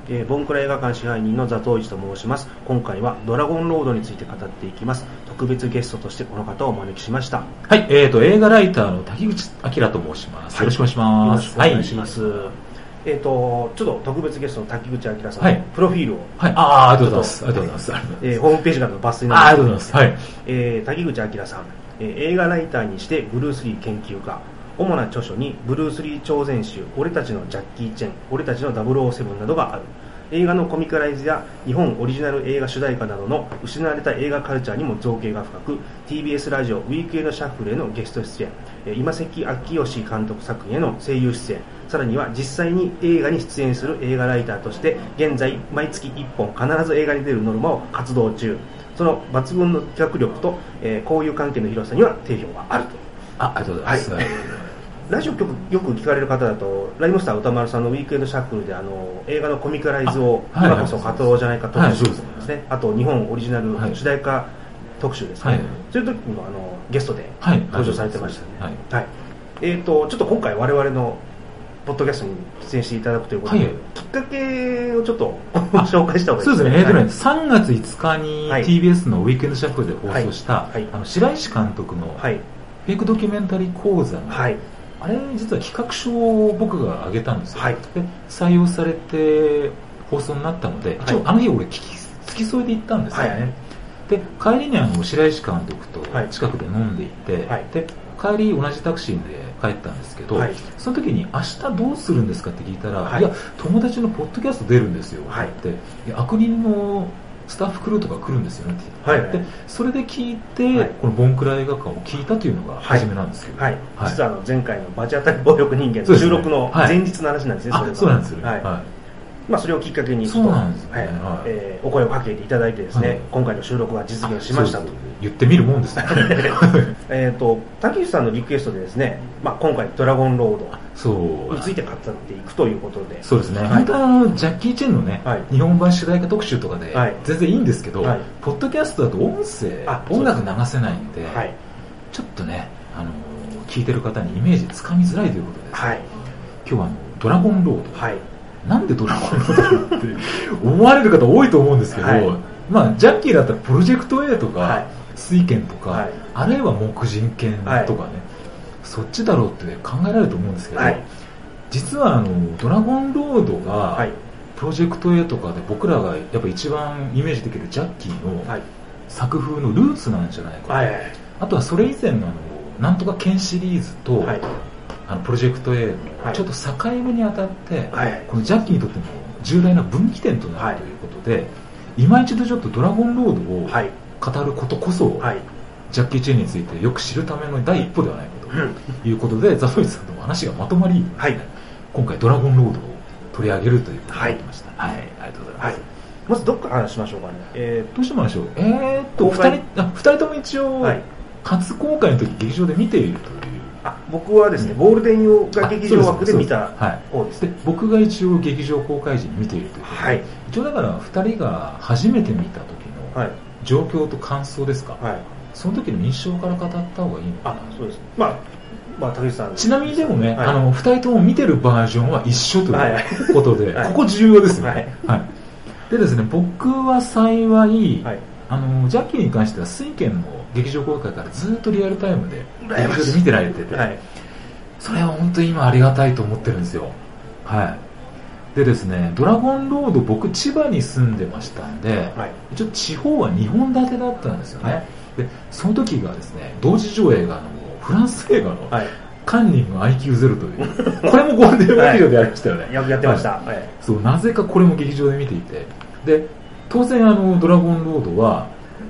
ボンクラ映画館支配人の座頭市と申します。今回はドラゴンロードについて語っていきます。特別ゲストとしてこの方をお招きしました。 はい、映画ライターの滝口明と申します。よろしくお願いします。 よろしくお願いします。ちょっと特別ゲストの滝口明さんのプロフィールを、 ありがとうございます。 ホームページからの抜粋なんですけど、 滝口明さん、映画ライターにしてブルース・リー研究家、主な著書にブルース・リー超全集、俺たちのジャッキー・チェン、俺たちの007などがある。映画のコミカライズや日本オリジナル映画主題歌などの失われた映画カルチャーにも造形が深く、 TBS ラジオウィークエンドシャッフルへのゲスト出演、今関昭義監督作品への声優出演、さらには実際に映画に出演する映画ライターとして現在毎月1本必ず映画に出るノルマを活動中。その抜群の企画力と、交友関係の広さには定評があると。 ありがとうございます。 ラジオ局よく聞かれる方だと、ライムスター歌丸さんのウィークエンドシャッフルで映画のコミカライズを今こそ語ろうじゃないか特集ですね、あと日本オリジナル主題歌特集ですね、そういう時にもゲストで登場されてましたね。ちょっと今回我々のポッドキャストに出演していただくということで、きっかけをちょっと紹介した方がいいですか。 そうですね、3月5日に TBS のウィークエンドシャッフルで放送した白石監督のフェイクドキュメンタリー講座の、あれ実は企画書を僕が上げたんですよ、で採用されて放送になったので、一応あの日俺付き添いで行ったんですよね、で帰りに白石監督と近くで飲んでいて、で帰り同じタクシーで帰ったんですけど、その時に明日どうするんですかって聞いたら、いや友達のポッドキャスト出るんですよって言って、悪人のスタッフクルーとか来るんですよねって言って、でそれで聞いて、このボンクラ映画館を聞いたというのが初めなんですけど、 実は前回のバチ当たり暴力人間の収録の前日の話なんですね。 そうなんですよ、 それをきっかけにお声をかけていただいてですね、今回の収録が実現しましたと言ってみるもんですね。 滝口さんのリクエストでですね、今回ドラゴンロードについて語っていくということで、 そうですね、本当はジャッキー・チェンのね、日本版主題歌特集とかで全然いいんですけど、ポッドキャストだと音楽流せないんで、ちょっとね聞いてる方にイメージつかみづらいということで、今日はドラゴンロード、なんでドラゴンロードって思われる方多いと思うんですけど、ジャッキーだったらプロジェクト A とか、水拳とか、あるいは木人剣とかね、そっちだろうって考えられると思うんですけど、実はドラゴンロードがプロジェクト A とかで僕らがやっぱ一番イメージできるジャッキーの作風のルーツなんじゃないかと、あとはそれ以前のなんとか剣シリーズと、プロジェクト A のちょっと境目にあたって、このジャッキーにとっても重大な分岐点となるということで、今一度ちょっとドラゴンロードを語ることこそ、ジャッキー・チェンについてよく知るための第一歩ではないかということで、ザトイさんとも話がまとまり、今回ドラゴンロードを取り上げるということになってました。ありがとうございます。 まずどっから話しましょうかね。 どうしましょう。2人とも一応初公開の時劇場で見ているという。 僕はですね、ゴールデン洋画劇場枠で見た方ですね。 僕が一応劇場公開時に見ているということで、一応だから2人が初めて見た時の状況と感想ですか、その時の印象から語った方がいいのかな。 そうです。竹内さん、 ちなみにでもね、2人とも見てるバージョンは一緒ということで、ここ重要ですよね。でですね、僕は幸い、ジャッキーに関しては水拳の劇場公開からずっとリアルタイムで劇場で見てられてて、それは本当に今ありがたいと思ってるんですよ。でですね、ドラゴンロード、僕千葉に住んでましたんで、一応地方は2本立てだったんですよね。でその時がですね、同時上映がフランス映画のカンニング IQ0 というこれもゴールデン劇場でやりましたよね。 やってました。 そう、なぜかこれも劇場で見ていて、で当然ドラゴンロードは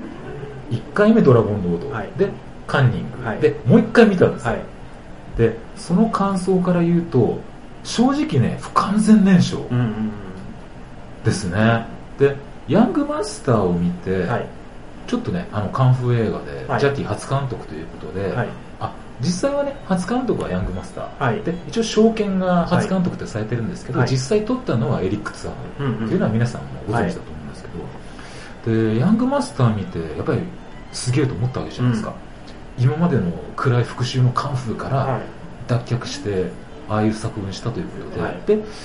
1回目ドラゴンロード、でカンニング、でもう1回見たんですよ、でその感想から言うと正直ね、不完全燃焼ですね。でヤングマスターを見て、ちょっとねカンフー映画で、ジャッキー初監督ということで、実際はね初監督はヤングマスター、で一応証券が初監督ってされてるんですけど、実際撮ったのはエリック・ツアーというのは皆さんもご存知だと思うんですけど、でヤングマスター見てやっぱりすげえと思ったわけじゃないですか、今までの暗い復讐のカンフーから脱却してああいう作文したということで、で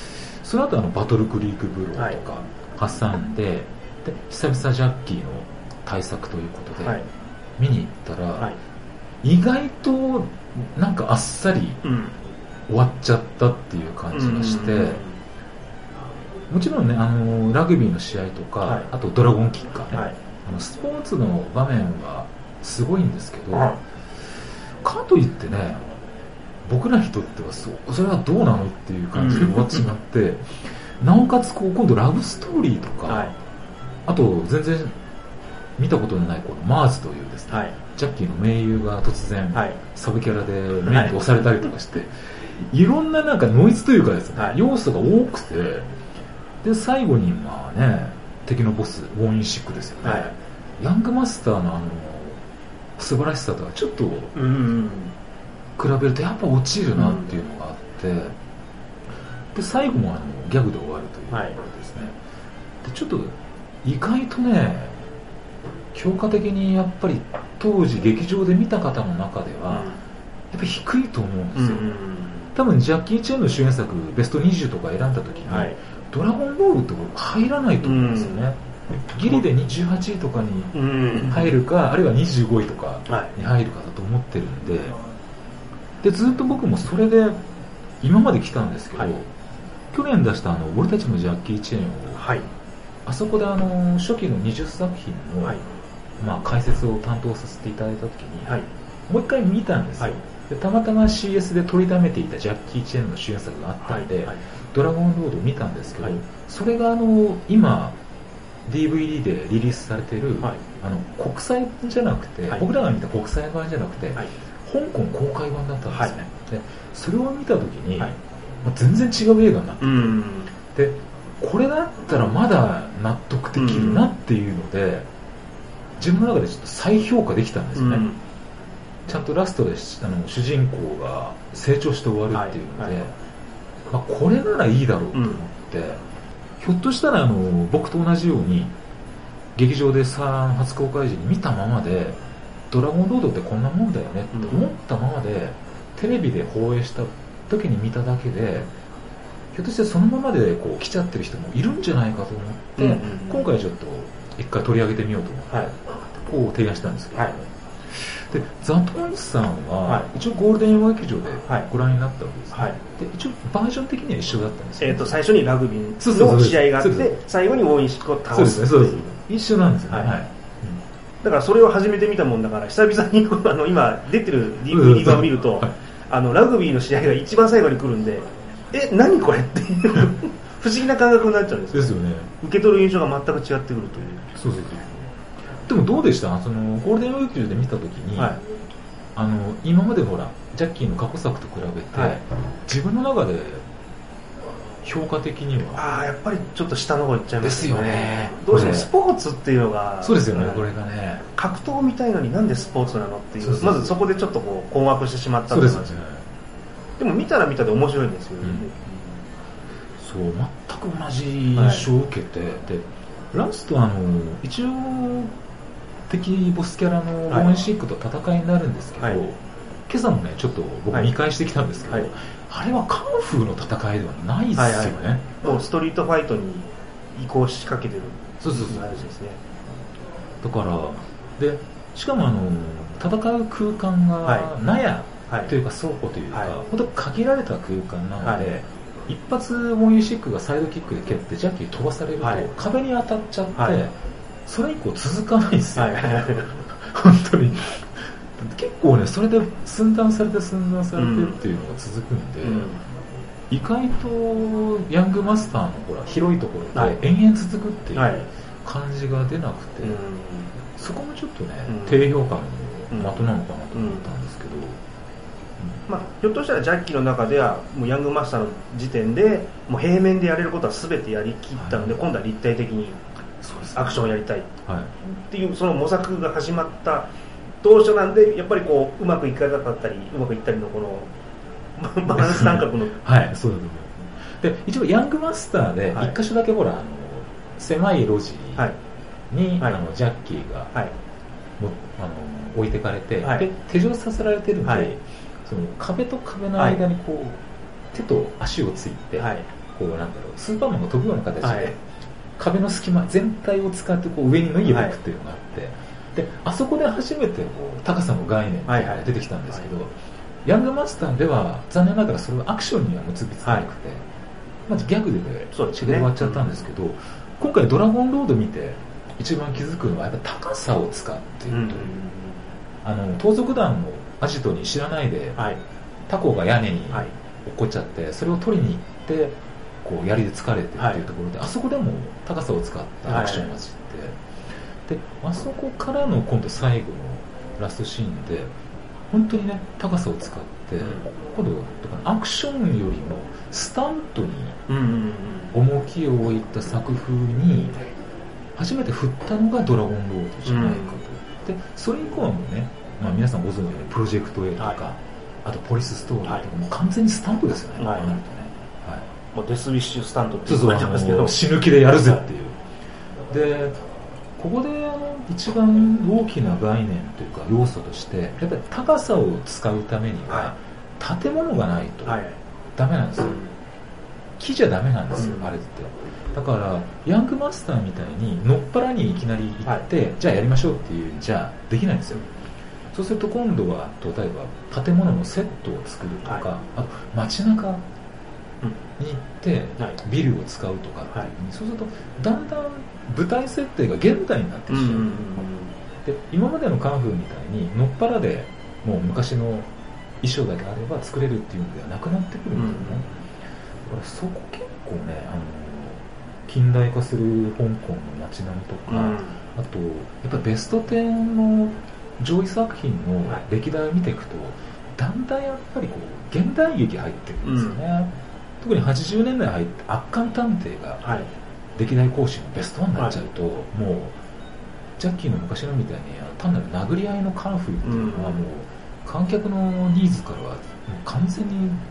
その後バトルクリークブローとか挟んで、で久々ジャッキーの大作ということで、見に行ったら、意外となんかあっさり終わっちゃったっていう感じがして、もちろんねラグビーの試合とか、あとドラゴンキッカーね、スポーツの場面はすごいんですけど、かといってね僕らにとってはそれはどうなのっていう感じで終わってしまってなおかつ今度ラブストーリーとか、あと全然見たことのないマーズというですね、ジャッキーの盟友が突然、サブキャラでメインで押されたりとかして、いろんななんかノイズというかですね、要素が多くて、で最後にまあね敵のボスウォーインシックですよね、ヤングマスターの素晴らしさとはちょっと比べるとやっぱ落ちるなっていうのがあって、で最後もギャグで終わるというところですね、でちょっと意外とね評価的にやっぱり当時劇場で見た方の中ではやっぱり低いと思うんですよ、多分ジャッキー・チェンの主演作ベスト20とか選んだ時に、ドラゴンボールって入らないと思うんですよね、ギリで28位とかに入るか、あるいは25位とかに入るかだと思ってるんで、でずっと僕もそれで今まで来たんですけど、去年出した俺たちのジャッキー・チェーンを、あそこで初期の20作品の、解説を担当させていただいた時に、もう一回見たんですよ、でたまたま CS で取りためていたジャッキー・チェーンの主演作があったんで、ドラゴンロードを見たんですけど、それが今 DVD でリリースされている、国際じゃなくて、僕らが見た国際版じゃなくて、香港公開版だったんですね、でそれを見た時に、全然違う映画になってて、でこれだったらまだ納得できるなっていうので、自分の中でちょっと再評価できたんですよね、ちゃんとラストで主人公が成長して終わるっていうので、これならいいだろうと思って、ひょっとしたら僕と同じように劇場で初公開時に見たままでドラゴンロードってこんなもんだよねって思ったままで、テレビで放映した時に見ただけで、ひょっとしてそのままで来ちゃってる人もいるんじゃないかと思って、今回ちょっと一回取り上げてみようと思って、提案したんですけど、でザ・トイスさんは、一応ゴールデン映画劇場でご覧になったわけですね、で一応バージョン的には一緒だったんですよ、 最初にラグビーの試合があって、最後にウォーインシックを倒す、 そうです一緒なんですよね、 だからそれを初めて見たもんだから、久々に今出てる DVD 版を見ると、ラグビーの試合が一番最後に来るんで、何これっていう不思議な感覚になっちゃうんですよね。受け取る印象が全く違ってくるという。 でもどうでした？ゴールデンウィークで見たときに、今までほらジャッキーの過去作と比べて、自分の中で評価的にはやっぱりちょっと下の方いっちゃいますよね。 どうしてもスポーツっていうのが、 そうですよね、これがね、 格闘みたいのになんでスポーツなのっていう、まずそこでちょっと困惑してしまったんですよね。でも見たら見たで面白いんですよね、 そう全く同じ印象を受けて、でラスト一応敵ボスキャラのウォーンシックと戦いになるんですけど、今朝もねちょっと僕見返してきたんですけど、あれはカンフーの戦いではないですよね、 もうストリートファイトに移行しかけてる話ですね。 だからでしかも戦う空間が納屋というか倉庫というか、本当限られた空間なので、一発モンユシックがサイドキックで蹴ってジャッキー飛ばされると、壁に当たっちゃって、それ以降続かないですよ、本当に結構ね、それで寸断されてっていうのが続くんで、意外とヤングマスターの広いところで延々続くっていう感じが出なくて、そこもちょっとね、低評価の的なのかなと思ったんですけど、 ひょっとしたらジャッキーの中ではもうヤングマスターの時点でもう平面でやれることは全てやりきったので、今度は立体的にアクションをやりたいっていうその模索が始まった当初なんで、やっぱりうまくいかなかったりうまくいったりのこのバランス感覚のそうだと思います。で一応ヤングマスターで一箇所だけ狭い路地に、ジャッキーが、置いてかれて、で手錠させられてるんで、その壁と壁の間に手と足をついて、 こうなんだろう、スーパーマンが飛ぶような形で、壁の隙間全体を使ってこう上に脱いでいくっていうのがあって、であそこで初めてこう高さの概念が出てきたんですけど、ヤングマスターでは残念ながらそれはアクションには結びつかなくて、まずギャグで終わっちゃったんですけど、今回ドラゴンロード見て一番気づくのはやっぱ高さを使っていると、盗賊団のアジトに知らないで、タコが屋根に落っこっちゃって、それを取りに行ってこう槍で疲れてっていうところで、あそこでも高さを使ったアクションが走って、であそこからの今度最後のラストシーンで本当にね高さを使って、今度アクションよりもスタントに重きを置いた作風に初めて振ったのがドラゴンロードじゃないかと。でそれ以降はもうね、皆さんご存知のようにプロジェクト A とか、あとポリスストーリーとか、もう完全にスタントですよね、 もうデスウィッシュスタントって言われてますけど、 死ぬ気でやるぜっていう。でここで一番大きな概念というか要素として、やっぱり高さを使うためには建物がないとダメなんですよ。木じゃダメなんですよ、あれって。だからヤングマスターみたいにのっぱらにいきなり行って、じゃあやりましょうっていうじゃできないんですよ。そうすると今度は例えば建物のセットを作るとか、あと街中に行ってビルを使うとかっていう風に、そうするとだんだん舞台設定が現代になってきちゃう。で今までのカンフーみたいにのっぱらでもう昔の衣装だけあれば作れるっていうのではなくなってくるんですよね。だからそこ結構ね、近代化する香港の街並みとか、あとやっぱりベスト10の上位作品の歴代を見ていくと、だんだんやっぱりこう現代劇入ってくるんですよね。特に80年代入って圧巻探偵が歴代講師のベスト1になっちゃうと、もうジャッキーの昔のみたいに単なる殴り合いのカンフーっていうのはもう観客のニーズからはもう完全にもうね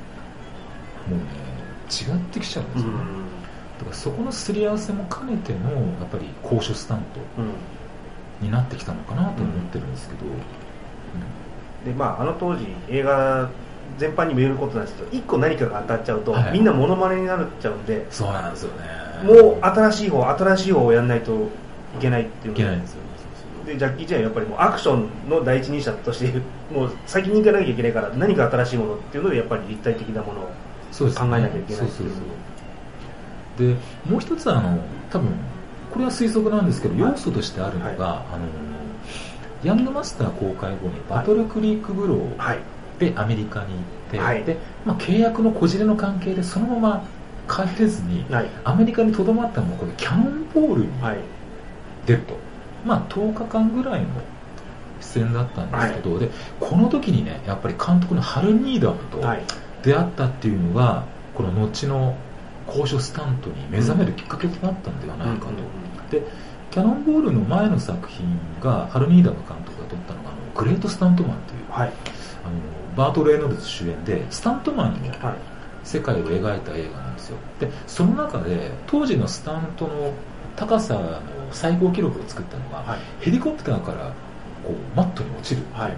違ってきちゃうんですよね。だからそこのすり合わせも兼ねてのやっぱり高所スタントになってきたのかなと思ってるんですけど、 であの当時映画全般にも言えることなんですけど、一個何かが当たっちゃうと、みんなモノマネになっちゃうんで、 そうなんですよね。 もう新しい方をやらないといけないっていうので、 いけないんですよ。 でジャッキー・チェンはやっぱりもうアクションの第一人者としてもう先に行かなきゃいけないから、何か新しいものっていうのでやっぱり立体的なものを考えなきゃいけないっていう。 でもう一つ多分これは推測なんですけど、要素としてあるのが、ヤングマスター公開後にバトルクリークブローでアメリカに行って、で契約のこじれの関係でそのまま帰れずに、アメリカにとどまったのがこれキャノンボールに出ると、10日間ぐらいの出演だったんですけど、でこの時にねやっぱり監督のハル・ニーダムと出会ったっていうのが、この後の高所スタントに目覚めるきっかけとなったんではないかと。でキャノンボールの前の作品がハル・ニーダム監督が撮ったのがグレート・スタントマンという、バート・レイノルズ主演でスタントマンの世界を描いた映画なんですよ。でその中で当時のスタントの高さの最高記録を作ったのが、ヘリコプターからこうマットに落ちるっていうのがあって、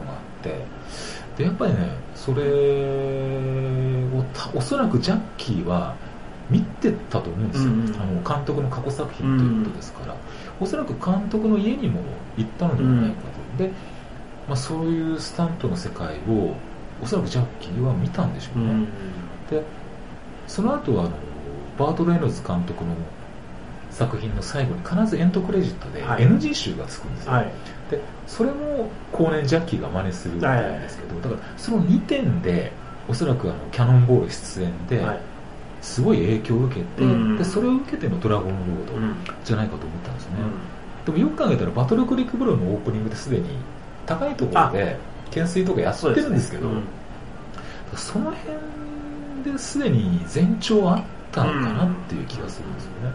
でやっぱりねそれをおそらくジャッキーは見てたと思うんですよ、監督の過去作品ということですから、おそらく監督の家にも行ったのではないかと。で、そういうスタントの世界をおそらくジャッキーは見たんでしょうね。でその後はバート・レイノルズ監督の作品の最後に必ずエンドクレジットで NG 集がつくんですよ、でそれも後年ジャッキーが真似するんですけど、だからその2点でおそらくキャノンボール出演ですごい影響を受けて、でそれを受けてのドラゴンロードじゃないかと思ったんですね、でもよく考えたらバトルクリックブローのオープニングですでに高いところで懸垂とかやってるんですけど、その辺ですでに前兆あったのかなっていう気がするんですよね、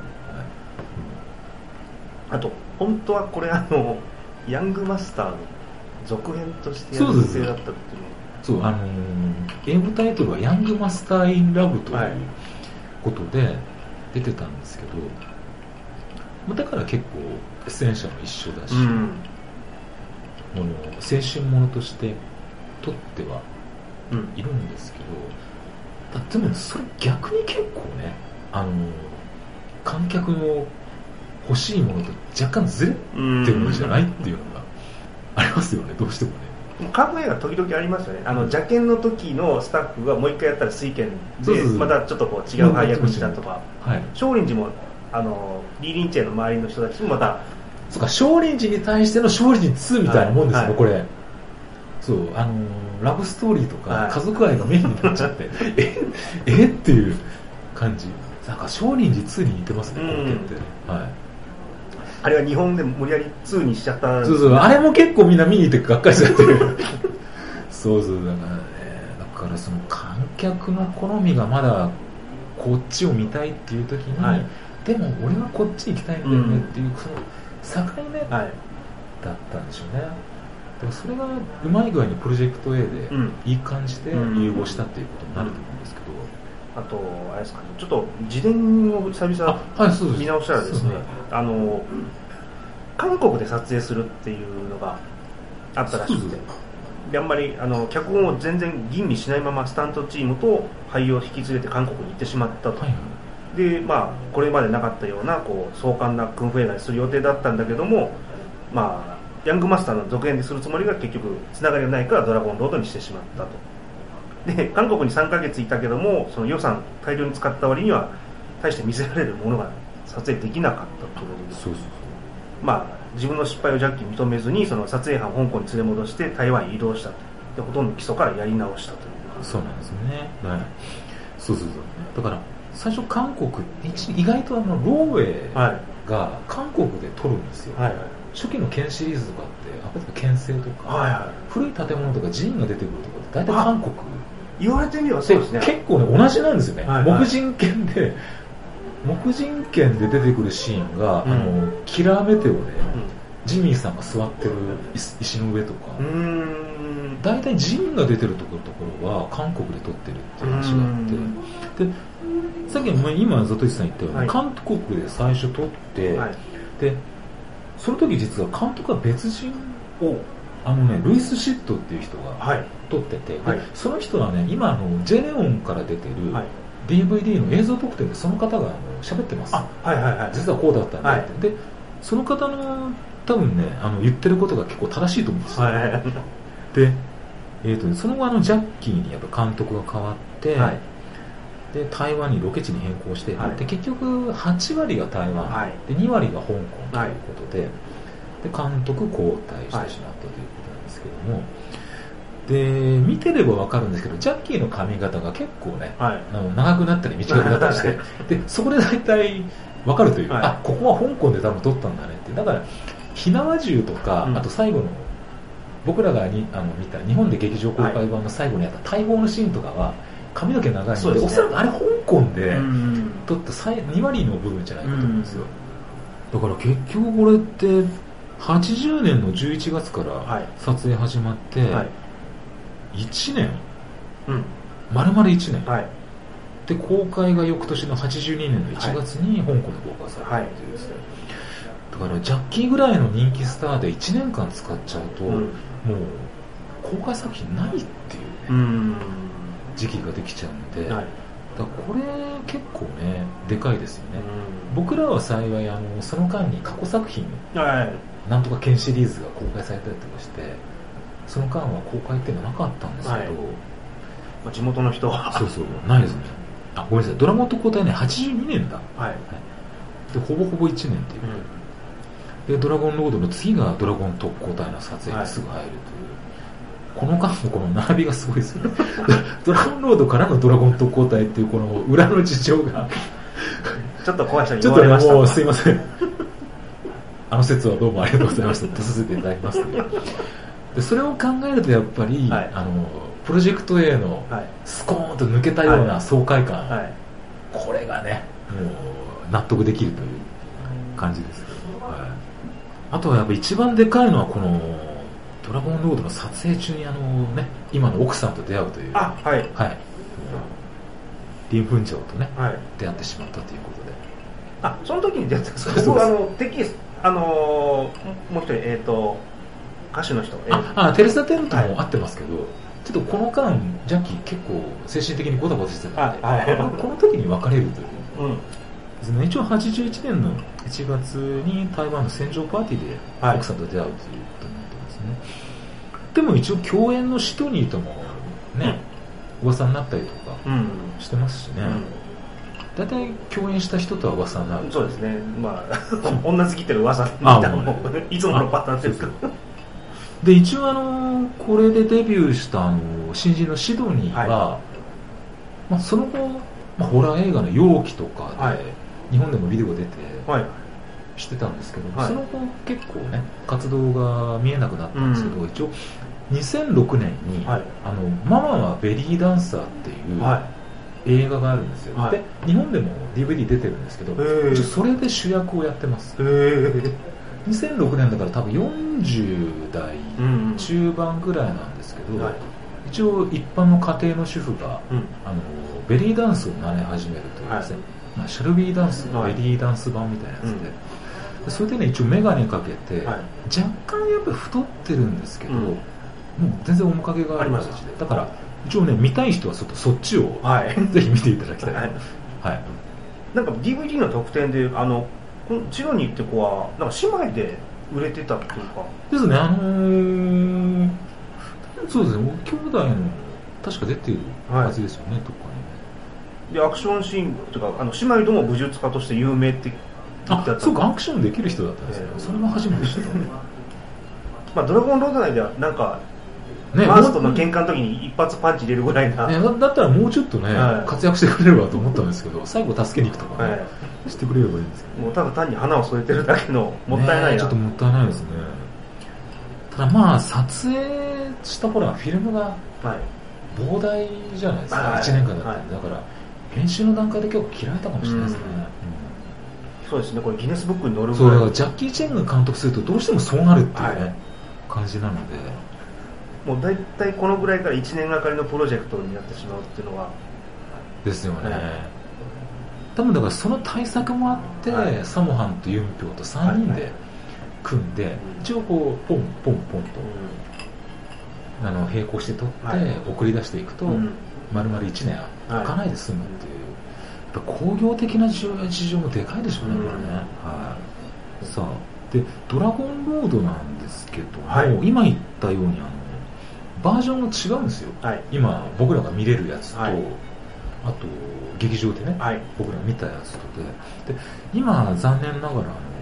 あと本当はこれヤングマスターの続編としてやる予定だったっていうの。 そう英語タイトルはヤングマスター・イン・ラブということで出てたんですけど、だから結構出演者も一緒だし、青春ものとして撮ってはいるんですけど、でもそれ逆に結構ね観客の欲しいものと若干ずれてるのじゃないっていうのがありますよね、どうしてもね。 カープ映画時々ありますよね。邪剣の時のスタッフがもう一回やったら水拳でまたちょっとこう違う配役にしたとか、少林寺もリー・リンチェの周りの人たちもまた、 そうか、少林寺に対しての少林寺2みたいなもんですよね、これ。そうラブストーリーとか家族愛がメインになっちゃってっていう感じ。なんか少林寺2に似てますね、この件って。 あれは日本で無理やり2にしちゃった。 そうそう、あれも結構みんな見に行ってがっかりしちゃってるそうそう、だからその観客の好みがまだこっちを見たいっていう時に、でも俺はこっち行きたいんだよねっていう、その境目だったんでしょうね。だからそれがうまい具合にプロジェクト A でいい感じで融合したっていうことになると思うんですけど、 あとあれですかね、ちょっと自伝を久々見直したらですね、韓国で撮影するっていうのがあったらしくて、であんまり脚本を全然吟味しないままスタントチームと俳優を引き連れて韓国に行ってしまったと、でこれまでなかったようなこう壮観なクンフー映画にする予定だったんだけども、ヤングマスターの続編でするつもりが結局つながりがないからドラゴンロードにしてしまったと。で韓国に3ヶ月いたけども、その予算大量に使った割には大して見せられるものが撮影できなかったということで、自分の失敗をジャッキー認めずにその撮影班を香港に連れ戻して台湾に移動したと。でほとんど基礎からやり直したという。 そうなんですよね。そうだから最初韓国意外とローウェイが韓国で撮るんですよ。初期の剣シリーズとかって剣聖とか、古い建物とか寺院が出てくるところって大体韓国。 言われてみればそうですね。 結構ね同じなんですよね。木人剣で出てくるシーンが、キラーメテオで、ジミーさんが座ってる石の上とか、大体寺院が出てるところは韓国で撮ってるっていう話があって、でさっき今ザトイチさん言ったように、韓国で最初撮って、でその時実は監督は別人をルイス・シットっていう人が撮ってて、その人はね今ジェネオンから出てる、DVD の映像特典でその方が喋ってます。実はこうだったんだって、でその方の多分ね言ってることが結構正しいと思うんですよ。で、その後ジャッキーにやっぱ監督が変わって、で台湾にロケ地に変更して、で結局8割が台湾、で2割が香港ということで、で監督交代してしまったということなんですけども、で見てれば分かるんですけど、ジャッキーの髪型が結構ね、長くなったり短くなったりしてでそこで大体分かるという、ここは香港で多分撮ったんだねって。だから火縄銃とか、あと最後の僕らが見た日本で劇場公開版の最後にあった大砲のシーンとかは髪の毛長いので、おそらくあれ香港で撮った2割の部分じゃないかと思うんですよ。だから結局これって80年の11月から撮影始まって、1年、丸々1年、で公開が翌年の82年の1月に香港で公開されたっていうですね。だからジャッキーぐらいの人気スターで1年間使っちゃうと、もう公開作品ないっていうね、時期ができちゃうんで、だからこれ結構ねでかいですよね。僕らは幸いその間に過去作品、なんとか剣シリーズが公開されたりとかして、その間は公開っていうのはなかったんですけど、 地元の人はないですね。ごめんなさい、ドラゴンと交代ね82年だ、でほぼほぼ1年っていう、でドラゴンロードの次がドラゴン特攻隊の撮影にすぐ入るという、この間のこの並びがすごいですよねドラゴンロードからのドラゴン特攻隊っていうこの裏の事情がちょっと怖い人に言われました。 もうすいません説はどうもありがとうございましたとさせていただきますので、それを考えるとやっぱり、プロジェクト A のスコーンと抜けたような爽快感、これがねもう納得できるという感じです。あとはやっぱ一番でかいのはこのドラゴンロードの撮影中に今の奥さんと出会うという、リン・フンチョウとね、出会ってしまったということで、その時に出会ったんですか。僕もう一人歌手の人、 テレサ・テントも会ってますけど、ちょっとこの間ジャッキー結構精神的にゴタゴタしてたんで、この時に別れるといううん、一応81年の1月に台湾の船上パーティーで奥さんと出会うということになってますね、でも一応共演のシドニーともね、噂になったりとかしてますしね、大体共演した人とは噂になる。 そうですね、まあ女好きっていう噂みたいなもいつものパターンですけどで一応これでデビューした新人のシドニーは、まあ、その後、ホラー映画の容器とかで、日本でもビデオ出てしてたんですけど、その後結構ね活動が見えなくなったんですけど、一応2006年に、ママはベリーダンサーっていう映画があるんですよ、で日本でも DVD 出てるんですけど、それで主役をやってます。2006年だから多分40代中盤ぐらいなんですけど、一応一般の家庭の主婦が、ベリーダンスを習い始めるというですね、シャルビーダンス、ベリーダンス版みたいなやつで、それでね一応眼鏡かけて、若干やっぱり太ってるんですけど、もう全然面影がある形で、だから一応ね見たい人はそっちを、ぜひ見ていただきたい。 なんか DVD の特典でこのシドニーって子はなんか姉妹で売れてたっていうかですね、そうですね、兄弟の確か出てるはずですよね、どっかに。でアクションシーンというか姉妹とも武術家として有名って言ってあった。そうか、アクションできる人だったんですね、それも初めて知ったまあドラゴンロード内ではなんかマストの喧嘩の時に一発パンチ入れるぐらいな、 だったらもうちょっとね、活躍してくれればと思ったんですけど、最後助けに行くとかしてくれればいいんですけど、 もうただ単に花を添えてるだけのもったいないな、 ちょっともったいないですね。ただまあ撮影した頃はフィルムが膨大じゃないですか、1年間だったんで、だから編集の段階で結構嫌われたかもしれないですね。 そうですね、これギネスブックに載るぐらい。 そうだからジャッキー・チェンが監督するとどうしてもそうなるっていうね、感じなので、 もう大体このぐらいから1年がかりのプロジェクトになってしまうっていうのはですよね、多分だからその対策もあって、サモハンとユンピョウと3人で組んで、一応こうポンポンポンと、並行して撮って送り出していくと、丸々1年開かないで済むっていう、やっぱ工業的な事情もでかいでしょうね、これね。さあでドラゴンロードなんですけども、今言ったようにバージョンが違うんですよ、今僕らが見れるやつと、あと劇場でね、僕ら見たやつとで今残念ながら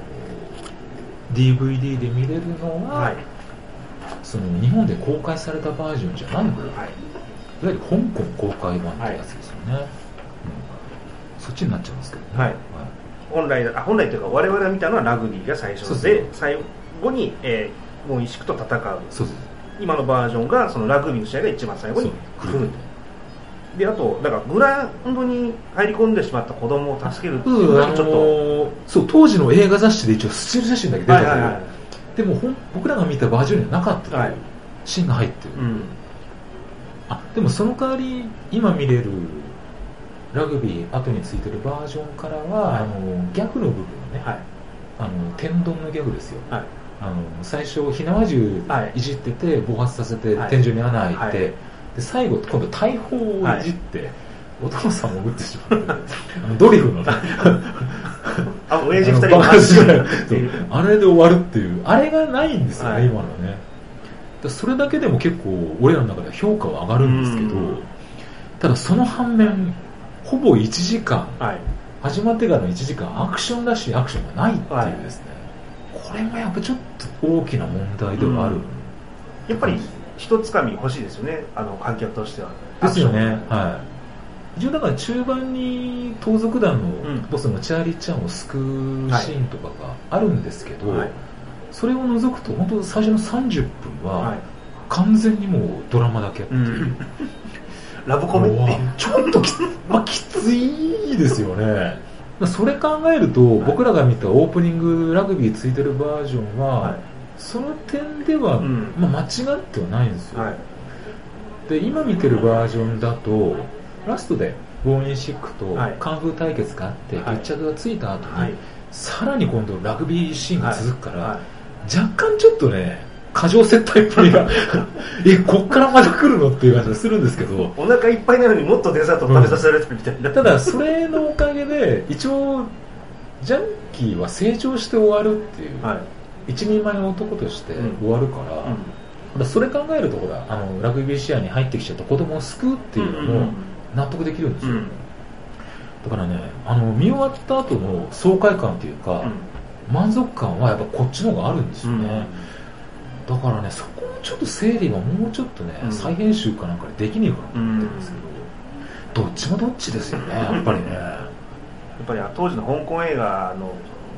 DVD で見れるのは、その日本で公開されたバージョンじゃないの、いわゆる香港公開版ってやつですよね、そっちになっちゃうんですけどね、 本来というか我々が見たのはラグビーが最初で、最後にモンイシクと戦う。そうです。今のバージョンがそのラグビーの試合が一番最後に来る。であとだからグラウンドに入り込んでしまった子供を助けるっていうのがちょっと、 そう当時の映画雑誌で一応スチール写真だけ出たけど、でも僕らが見たバージョンにはなかったというシーンが入ってる、でもその代わり今見れるラグビー後についてるバージョンからは、ギャグの部分ね、天丼のギャグですよ、最初火縄銃いじってて暴発させて天井に穴開いて、で最後今度大砲をいじって、お父さんを撃ってしまってドリフの親父2人が走るあれで終わるっていう、あれがないんですよね、今のね。それだけでも結構俺らの中では評価は上がるんですけど、ただその反面ほぼ1時間、始まってからの1時間アクションらしいアクションがないっていうですね、これもやっぱちょっと大きな問題ではある、 やっぱり一つかみ欲しいですよね、観客としては。 ですよね、一応だから中盤に盗賊団のボスのチャーリーちゃんを救うシーンとかがあるんですけど、それを除くと本当最初の30分は完全にもうドラマだけっていう、 ラブコメってちょっときついですよね。それ考えると、僕らが見たオープニングラグビーついてるバージョンは、その点では、間違ってはないんですよ、で今見てるバージョンだとラストでボーインシックとカンフー対決があって決着がついた後に、さらに今度ラグビーシーンが続くから、若干ちょっとね過剰接待っぷりがこっからまだ来るのっていう感じがするんですけど、 お腹いっぱいなのにもっとデザート食べさせられてるみたいな、 ただそれのおかげで一応ジャンキーは成長して終わるっていう、一人前の男として終わるから、それ考えるとほらラグビー試合に入ってきちゃった子供を救うっていうのも納得できるんですよ、だからね見終わった後の爽快感っていうか、満足感はやっぱこっちの方があるんですよね、だからねそこのちょっと整理はもうちょっとね、再編集かなんかでできねえかなと思ってるんですけど、どっちもどっちですよねやっぱりねやっぱり当時の香港映画の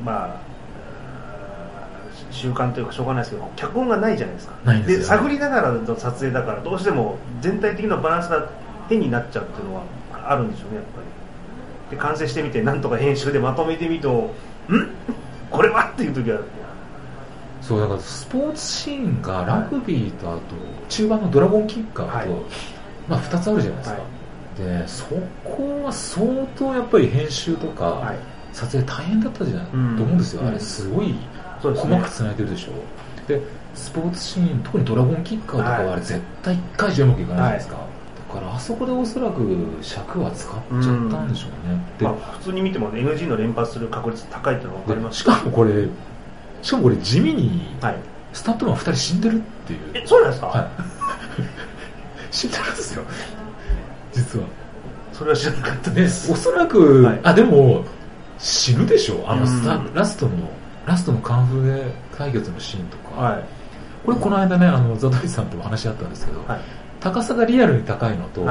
習慣というかしょうがないですけど、脚本がないじゃないですか。 ないんですよ。 で探りながらの撮影だからどうしても全体的なバランスが変になっちゃうっていうのはあるんでしょうねやっぱり。で完成してみてなんとか編集でまとめてみるとこれはっていう時はそうだからスポーツシーンがラグビーとあと中盤のドラゴンキッカーと、2つあるじゃないですか、でそこは相当やっぱり編集とか撮影大変だったじゃない、と思うんですよ、あれすごい細かくつないでるでしょ。でスポーツシーン特にドラゴンキッカーとかはあれ絶対1回じゃうまくいかないじゃないですか、だからあそこでおそらく尺は使っちゃったんでしょうね、で普通に見ても NG の連発する確率高いっていうのが分かります。 しかもこれ地味にスタントマン2人死んでるっていう。 そうなんですか、 死んでるんですよ実は。 それは知らなかったです。 おそらく、でも死ぬでしょラストのカンフー対決のシーンとか、これこの間ねザトリさんとも話し合ったんですけど、高さがリアルに高いのと、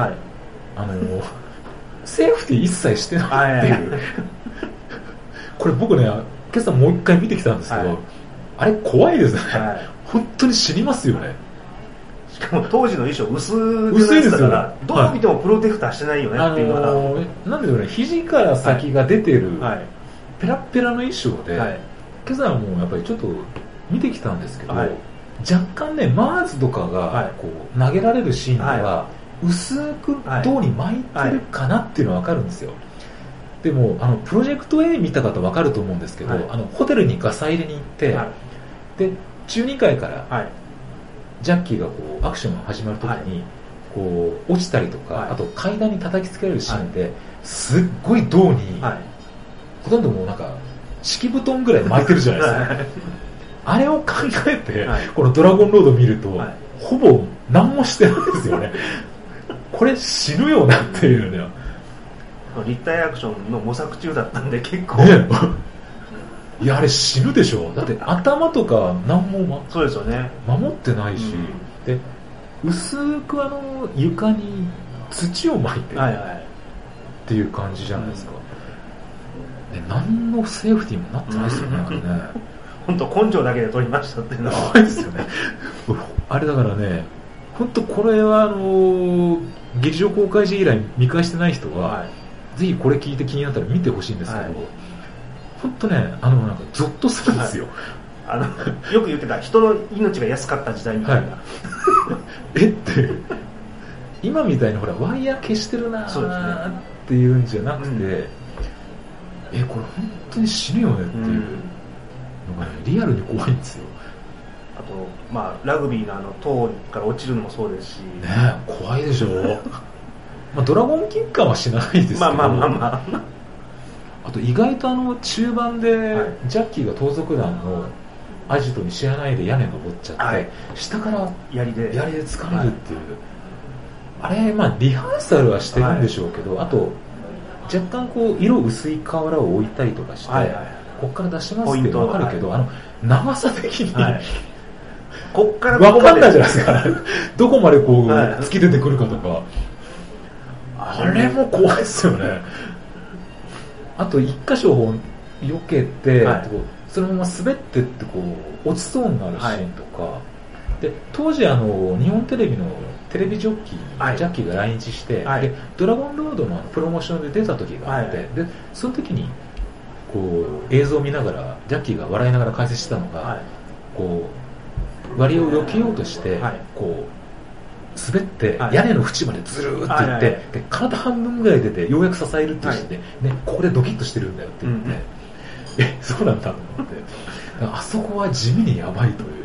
セーフティー一切してないっていうこれ僕ね今朝もう一回見てきたんですけど、あれ怖いですね、本当に死にますよね。 しかも当時の衣装薄いですから、どう見てもプロテクターしてないよねっていうのが、 なんでしょうね、肘から先が出てる、ペラッペラの衣装で、今朝はもうやっぱりちょっと見てきたんですけど、若干ねマーズとかがこう投げられるシーンでは、薄く胴に巻いてるかなっていうのは分かるんですよ。でもプロジェクト A 見た方分かると思うんですけど、ホテルにガサ入れに行って、で中2階から、ジャッキーがこうアクションが始まるときに、こう落ちたりとか、あと階段に叩きつけられるシーンで、すっごい胴に、ほとんどもうなんか敷布団ぐらい巻いてるじゃないですかあれを考えて、このドラゴンロード見ると、ほぼ何もしてないですよねこれ死ぬよなっていうね立体アクションの模索中だったんで結構、 いやあれ死ぬでしょ。だって頭とか何も、 そうですよね、 守ってないし、で薄く床に土を巻いてるっていう感じじゃないですか、何のセーフティーもなってないですよねあれね本当根性だけで撮りましたっていうのはないですよねあれだからね本当これは劇場公開時以来見返してない人は、ぜひこれ聞いて気になったら見てほしいんですけど、本当ねなんかゾッとするんですよ、 よく言ってた人の命が安かった時代みたいな、 って今みたいにほらワイヤー消してるなーっていうんじゃなくて、これ本当に死ぬよねっていうのがね、リアルに怖いんですよ。 あとラグビーの塔から落ちるのもそうですしね、怖いでしょドラゴンキッカーは死なないですけど、あと意外と中盤でジャッキーが盗賊団のアジトに知らないで屋根登っちゃって、下から槍で掴めるっていう、あれリハーサルはしてるんでしょうけど、あと若干こう色薄い瓦を置いたりとかして、こっから出しますって分かるけど、長さ的に、 こっから分かんないじゃないですかどこまでこう突き出てくるかとか、あれも怖いですよね。あと一箇所を避けて、そのまま滑ってってこう落ちそうになるシーンとか、で当時日本テレビのテレビジョッキー、ジャッキーが来日して、でドラゴンロードのプロモーションで出た時があって、でその時にこう映像を見ながらジャッキーが笑いながら解説してたのが、こう割を避けようとして、こう滑って屋根の縁までずるーっていって、で体半分ぐらい出てようやく支えるっていうシーンで、ここでドキッとしてるんだよって言って、そうなんだと思ってあそこは地味にやばいという。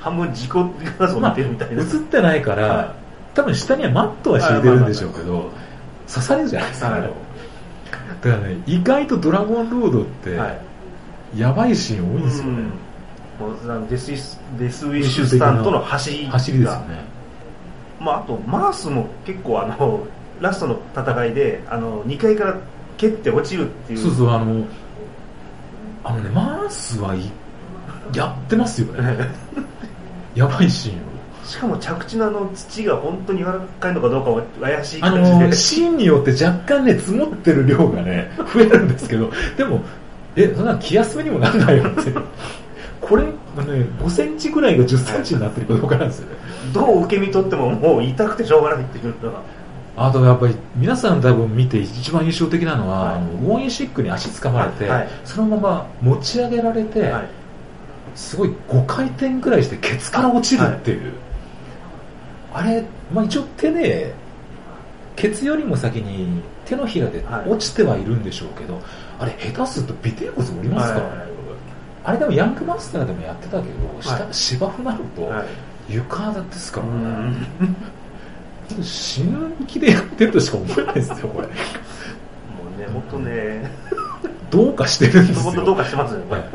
半分自己画像見てるみたいな、 映ってないから、はい、多分下にはマットは敷いてるんでしょうけど、刺されるじゃないですか、はい、だからね、意外とドラゴンロードって、はい、やばいシーン多いんですよね、 デスウィッシュスタンとの走りですよね。 あとマースも結構ラストの戦いで2階から蹴って落ちるっていう。 そうマースはやってますよねやばいシーンを。 しかも着地の土が本当に柔らかいのかどうかは怪しい感じで、 シーンによって若干ね積もってる量がね増えるんですけど、でもそんな気休めにもなんないよってこれね5センチぐらいが10センチになってるかどうかなんですよね。 どう受け身取ってももう痛くてしょうがないっていうのが。 あとやっぱり皆さん多分見て一番印象的なのは、はい、ウォーインシックに足つかまれて、はい、そのまま持ち上げられて、はい、すごい5回転ぐらいしてケツから落ちるっていう、はい、あれ、一応手でケツよりも先に手のひらで落ちてはいるんでしょうけど、あれ下手すると尾てい骨折りますからね、あれでもヤングマスターでもやってたけど、芝生なると床ですからね、死ぬ気でやってるとしか思えないですよこれ。もうね、本当ねどうかしてるんですよ。 本当どうかしてますよね。 本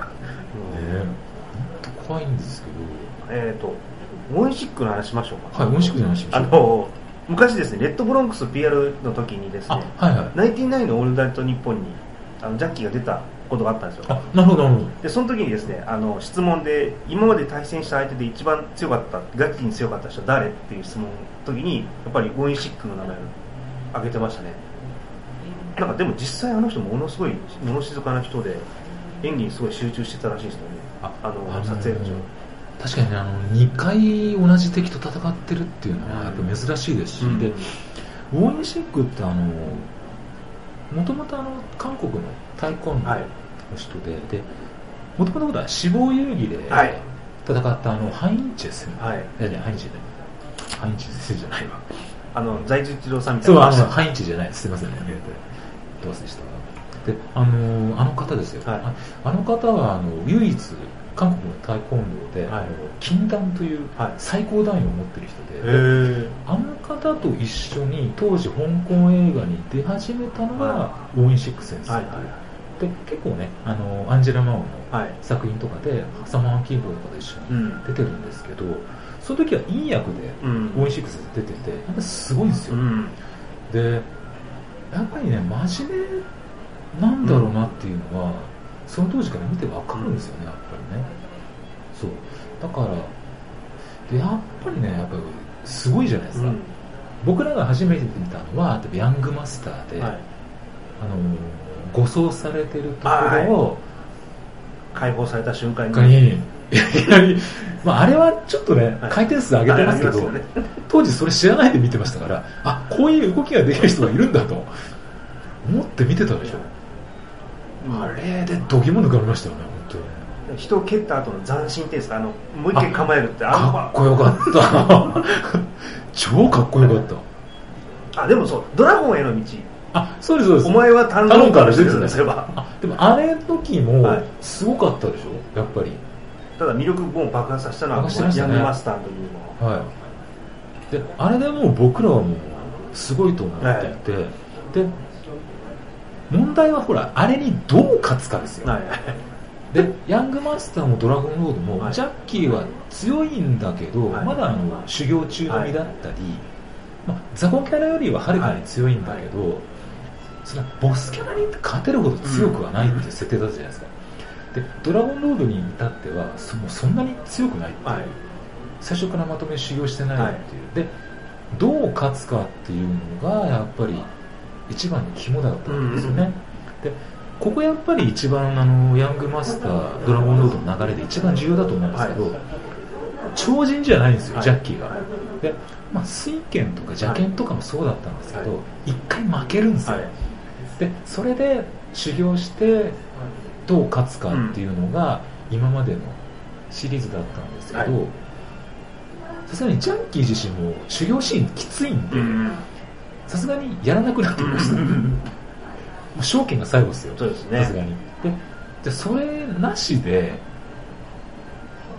当怖いんですけど。ウォンシックの話しましょうか。 はい、ウォンシックの話しましょう。昔ですね、レッドブロンクス PR の時にですね、ナインティナインのオールナイトニッポンにジャッキーが出たことがあったんですよ。 なるほどなるほど。 でその時にですね、質問で今まで対戦した相手で一番強かった、ガチに強かった人は誰っていう質問の時にやっぱりウォンシックの名前を挙げてましたね。なんかでも実際の人ものすごい物静かな人で演技にすごい集中してたらしいですよね。撮影の人。 確かに2回同じ敵と戦ってるっていうのはやっぱ珍しいですし、でウォンシックってもともと韓国のタイコンドの人で、もともとは死亡遊戯で戦ったハインチェ先生、ハインチェじゃないわ、 在地一郎さんみたいな。 そう、ハインチじゃない、すいませんね、どうせしたであの方ですよ、あの方は唯一韓国のタイコンドーで、金弾という最高段位を持ってる人で、あの方と一緒に当時香港映画に出始めたのがウォンシック先生で、結構ねアンジェラ・マオの作品とかでサマーキーボーとかで一緒に出てるんですけど、その時はいい役でウォンシック先生出ててやっぱりすごいんですよ、でやっぱりね真面目なんだろうなっていうのは、その当時から見て分かるんですよね、やっぱりね。そうだからでやっぱりね、やっぱりすごいじゃないですか、僕らが初めて見たのはヤングマスターで、護送されてるところを、 解放された瞬間にあれはちょっとね、回転数上げてますけど、当時それ知らないで見てましたから、こういう動きができる人がいるんだと思って見てたでしょ。あれで度肝抜かれましたよね、本当に。 人を蹴った後の斬新っていうんですか、もう一回構えるってかっこよかった超かっこよかった。 でもそう、ドラゴンへの道、 そうですそうです。 お前はタンロンから出てるんですよ。 でもあれの時もすごかったでしょ、やっぱり。 ただ魅力を爆発させたのはヤングマスターというのは、 であれでもう僕らはもうすごいと思っていて、で問題はほらあれにどう勝つかですよ、でヤングマスターもドラゴンロードも、ジャッキーは強いんだけど、まだ修行中の身だったり、ザコキャラよりははるかに強いんだけど、そのボスキャラに勝てるほど強くはないっていう設定だったじゃないですか、でドラゴンロードに至ってはそんなに強くないっていう、最初からまとめ修行してないっていう、でどう勝つかっていうのがやっぱり一番の肝だったんですよね、でここやっぱり一番ヤングマスタードラゴンロードの流れで一番重要だと思うんですけど、超人じゃないんですよ、ジャッキーが。で水拳とか邪剣とかもそうだったんですけど、一回負けるんですよ、でそれで修行してどう勝つかっていうのが今までのシリーズだったんですけど、さすがにジャッキー自身も修行シーンきついんで、さすがにやらなくなってきました証券が最後ですよ、さすがに。でそれなしで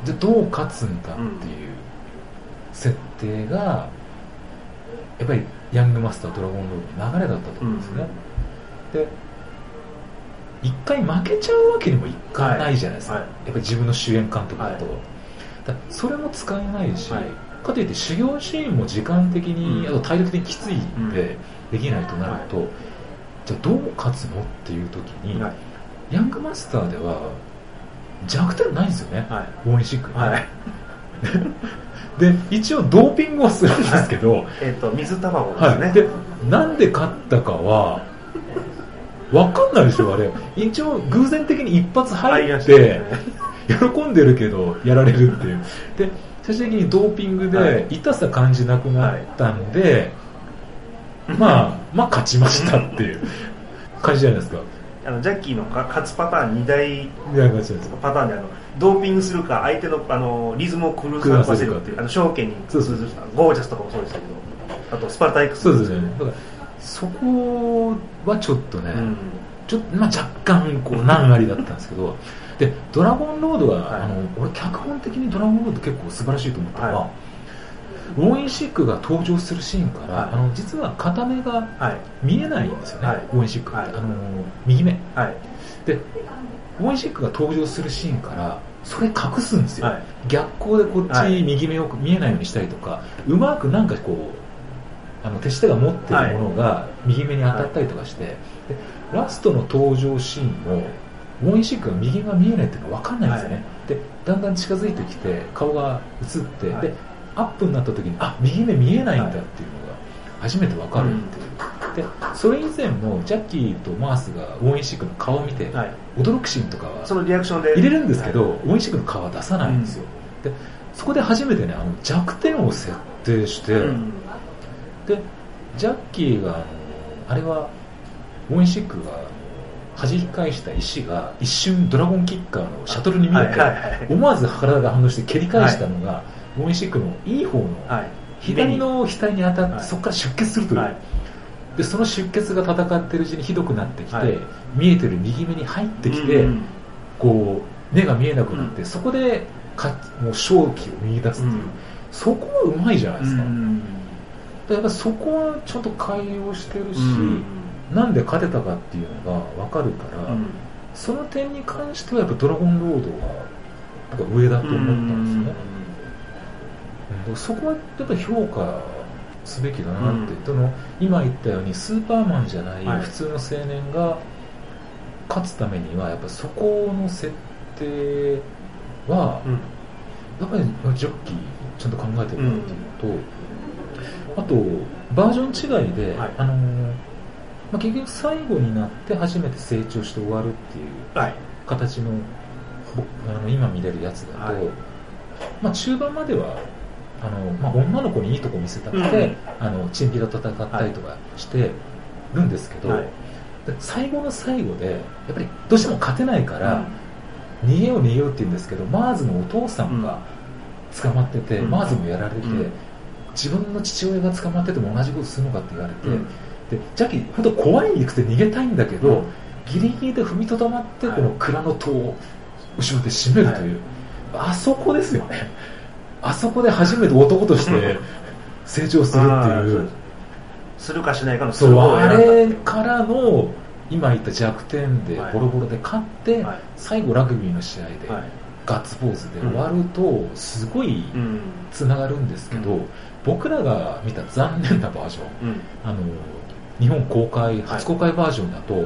じゃあどう勝つんだっていう設定がやっぱりヤングマスタードラゴンロードの流れだったと思うんですね、で一回負けちゃうわけにもいかないじゃないですか、やっぱり自分の主演監督だと、だそれも使えないし、かといって修行シーンも時間的に、あと体力的にきついんでできないとなると、じゃあどう勝つのっていう時に、ヤングマスターでは弱点ないんですよね、ウォンシックに、で一応ドーピングはするんですけど、 水卵ですね、 でなんで勝ったかは分かんないでしょあれ。一応偶然的に一発入って喜んでるけどやられるっていうで、最終的にドーピングで痛さ感じなくなったんで、まあ勝ちましたっていう感じじゃないですか。 ジャッキーの勝つパターン2大パターンで、ドーピングするか相手のリズムを狂わせるっていう、証券にゴージャスとかもそうですけど、あとスパルタ X そうですね。だからそこはちょっとね、ちょっと若干こう難ありだったんですけど、でドラゴンロードは、俺脚本的にドラゴンロード結構素晴らしいと思ったのは、ウォンシックが登場するシーンから、実は片目が見えないんですよね、ウォンシックって、右目、でウォンシックが登場するシーンからそれ隠すんですよ、逆光でこっち右目を見えないようにしたりとか、うまくなんかこう手下が持ってるものが右目に当たったりとかして、でラストの登場シーンもウォンシックが右が見えないっていうのが分かんないんですよね、でだんだん近づいてきて顔が映って、でアップになった時に右目見えないんだっていうのが初めて分かるっていう、でそれ以前もジャッキーとマースがウォンシックの顔を見て、驚くシーンとかはそのリアクションで入れるんですけど、ウォンシックの顔は出さないんですよ、でそこで初めてね弱点を設定して、でジャッキーがあれはウォンシックが弾き返した石が一瞬ドラゴンキッカーのシャトルに見えて、思わず体が反応して蹴り返したのが、ウォンシックのいい方の左の額に当たって、そこから出血するという、でその出血が戦っているうちにひどくなってきて、見えてる右目に入ってきて、こう目が見えなくなって、そこでもう勝機を見出すっていう、そこはうまいじゃないですか、やっぱそこはちょっと改良してるし、なんで勝てたかっていうのが分かるから、その点に関してはやっぱドラゴンロードが上だと思ったんですよね、そこはやっぱり評価すべきだなって、今言ったようにスーパーマンじゃない普通の青年が勝つためにはやっぱそこの設定はやっぱりジョッキーちゃんと考えてるなっていうのと、あとバージョン違いで、結局最後になって初めて成長して終わるっていう形の、今見れるやつだと、中盤までは女の子にいいとこ見せたくて、チンピラと戦ったりとかしてるんですけど、最後の最後でやっぱりどうしても勝てないから、逃げようって言うんですけど、マーズのお父さんが捕まってて、マーズもやられて、自分の父親が捕まってても同じことするのかって言われて、でジャッキー本当怖いにくて逃げたいんだけど、ギリギリで踏みとどまってこの蔵の戸を後ろで閉めるという、あそこですよね。あそこで初めて男として成長するっていう、 するかしないかのそう、あれからの今言った弱点でボロボロで勝って、最後ラグビーの試合でガッツポーズで終わるとすごいつながるんですけど、僕らが見た残念なバージョン、日本公開初公開バージョンだと、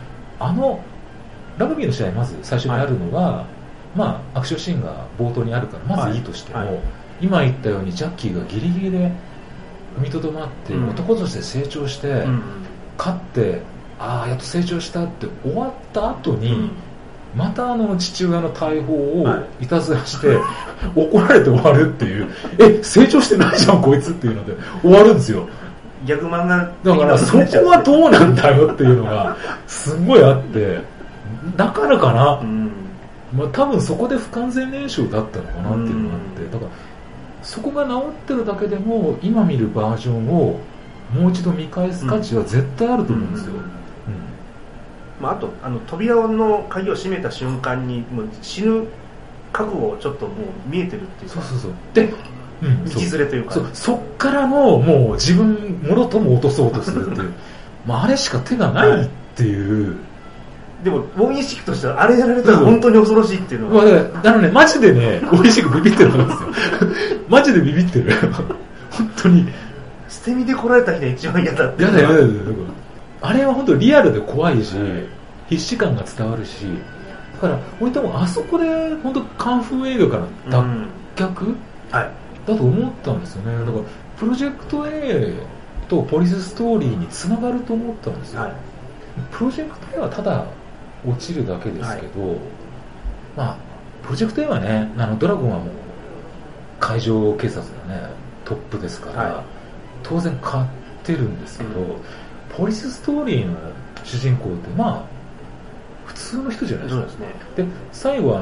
ラグビーの試合まず最初にあるのが、アクションシーンが冒頭にあるからまずいいとしても、今言ったようにジャッキーがギリギリで踏みとどまって男として成長して、勝ってやっと成長したって終わった後に、また父親の大砲をいたずらして怒られて終わるっていう成長してないじゃんこいつっていうので終わるんですよ。 逆漫画だからそこはどうなんだよっていうのがすごいあって、だからかな、多分そこで不完全燃焼だったのかなっていうのがあって、だからそこが治ってるだけでも今見るバージョンをもう一度見返す価値は絶対あると思うんですよ。あと扉の鍵を閉めた瞬間にもう死ぬ覚悟をちょっともう見えてるっていうか、 そうで、 道連れというか、 そっからのもう自分もろとも落とそうとするっていうあれしか手がないっていう、 でもボーインシックとしてはあれやられたら本当に恐ろしいっていうのは、 ね、マジでねボーインシックビビってるんですよマジでビビってる本当に捨て身で来られた日が一番嫌だって。 やだあれは本当リアルで怖いし、必死感が伝わるし、だから俺多分あそこで本当カンフー映画から脱却、だと思ったんですよね。だからプロジェクト A とポリスストーリーにつながると思ったんですよ、プロジェクト A はただ落ちるだけですけど、プロジェクト A はね、ドラゴンはもう海上警察のねトップですから、当然勝ってるんですけど、ポリスストーリーの主人公って普通の人じゃないですか。そうですね。で最後は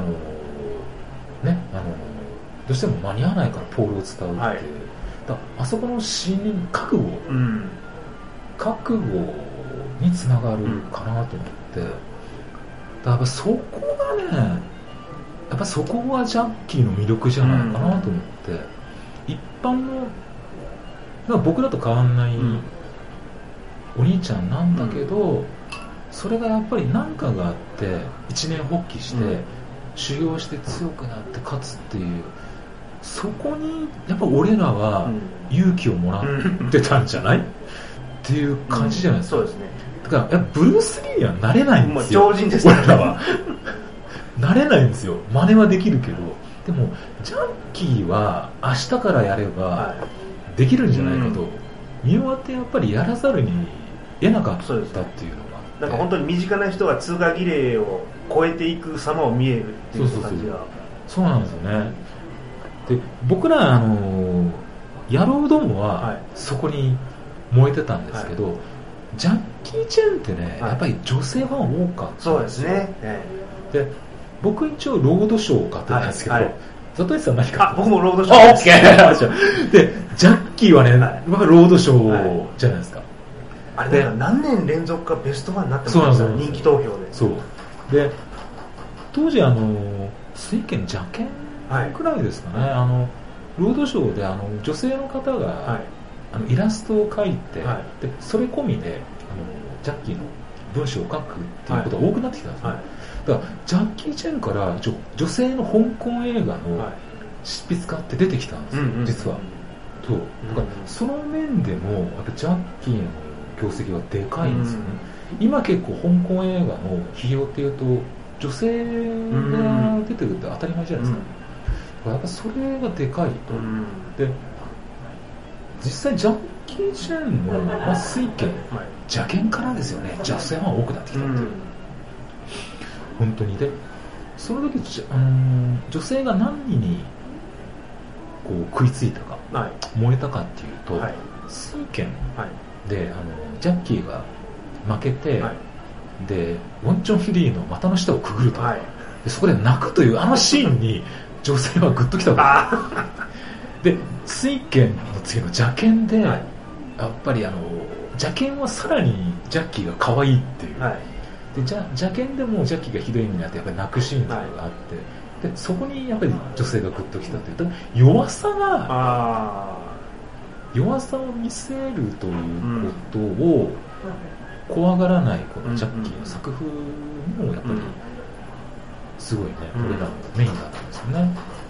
どうしても間に合わないからポールを伝うっていう、あそこのシーン覚悟につながるかなと思って、やっぱそこがね、やっぱそこがジャッキーの魅力じゃないかなと思って、一般の僕らと変わんないお兄ちゃんなんだけど、それがやっぱり何かがあって一年発起して修行して強くなって勝つっていう、そこにやっぱ俺らは勇気をもらってたんじゃないっていう感じじゃないですか。 そうですね。 だからブルース・リーにはなれないんですよ。 超人ですね。 俺らはなれないんですよ。真似はできるけど、でもジャッキーは明日からやればできるんじゃないかと見終わってやっぱりやらざるに得なかったっていうのが、 なんか本当に身近な人が通過儀礼を超えていく様を見えるっていう感じが。 そうなんですよね。で僕ら野郎どもはそこに燃えてたんですけど、ジャッキー・チェンってね、やっぱり女性ファン多かったんですよ。そうですね。で僕一応ロードショーを買ってたんですけど、ザトイさん何か。 僕もロードショー。 オッケー。でジャッキーはね、僕はロードショーじゃないですか。 あれ何年連続かベスト1になってますから、人気投票で。 そうで当時水拳邪剣くらいですかね、ロードショーで女性の方が、イラストを描いて、でそれ込みでジャッキーの文章を書くっていうことが多くなってきたんですね、だからジャッキー・チェンから女性の香港映画の執筆家って出てきたんですよ、実は。そうだからその面でもやっぱジャッキーの業績はでかいんですよね、今結構香港映画の企業っていうと女性が出てるって当たり前じゃないですか、やっぱそれがでかいと、で実際ジャッキー・チェンの水拳邪剣からですよね、女性は多くなってきたっていう、本当に。でその時女性が何にこう食いついたか、燃えたかっていうと、水拳でジャッキーが負けて、でウォン・チョン・リーの股の下をくぐると、でそこで泣くというシーンに女性はグッときたわけです。で水拳の次の邪剣で、やっぱり邪剣はさらにジャッキーが可愛いっていう、で邪剣でもジャッキーがひどい目になってやっぱり泣くシーンとかがあって、でそこにやっぱり女性がグッときたというと、弱さを見せるということを怖がらないこのジャッキーの作風もやっぱりすごいね、俺らのメインだったんですよね。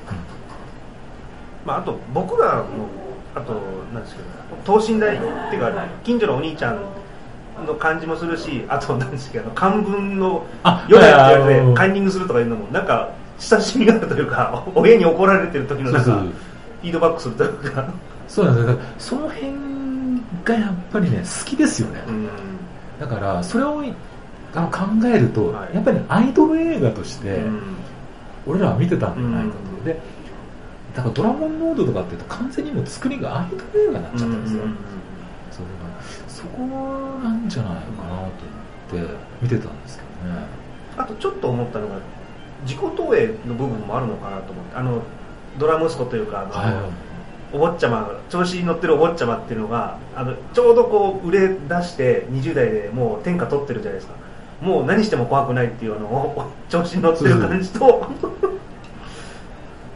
あと僕らもなんですけど、等身大っていうか近所のお兄ちゃんの感じもするし、あとなんですけど漢文のヨガって言われてカンニングするとかいうのもなんか親しみがあるというか、親に怒られてる時のなんかフィードバックするというか、 そうなんですよ。だからその辺がやっぱりね好きですよね、だからそれを考えると、やっぱりアイドル映画として俺らは見てたんじゃないかと、でだからドラゴンロードとかっていうと完全にもう作りがアイドル映画になっちゃったんですよ、そこなんじゃないかなと思って見てたんですけどね。 あとちょっと思ったのが自己投影の部分もあるのかなと思って、ドラ息子というかお坊ちゃま、調子に乗ってるお坊ちゃまっていうのがちょうどこう売れ出して20代でもう天下取ってるじゃないですか。もう何しても怖くないっていう調子に乗ってる感じと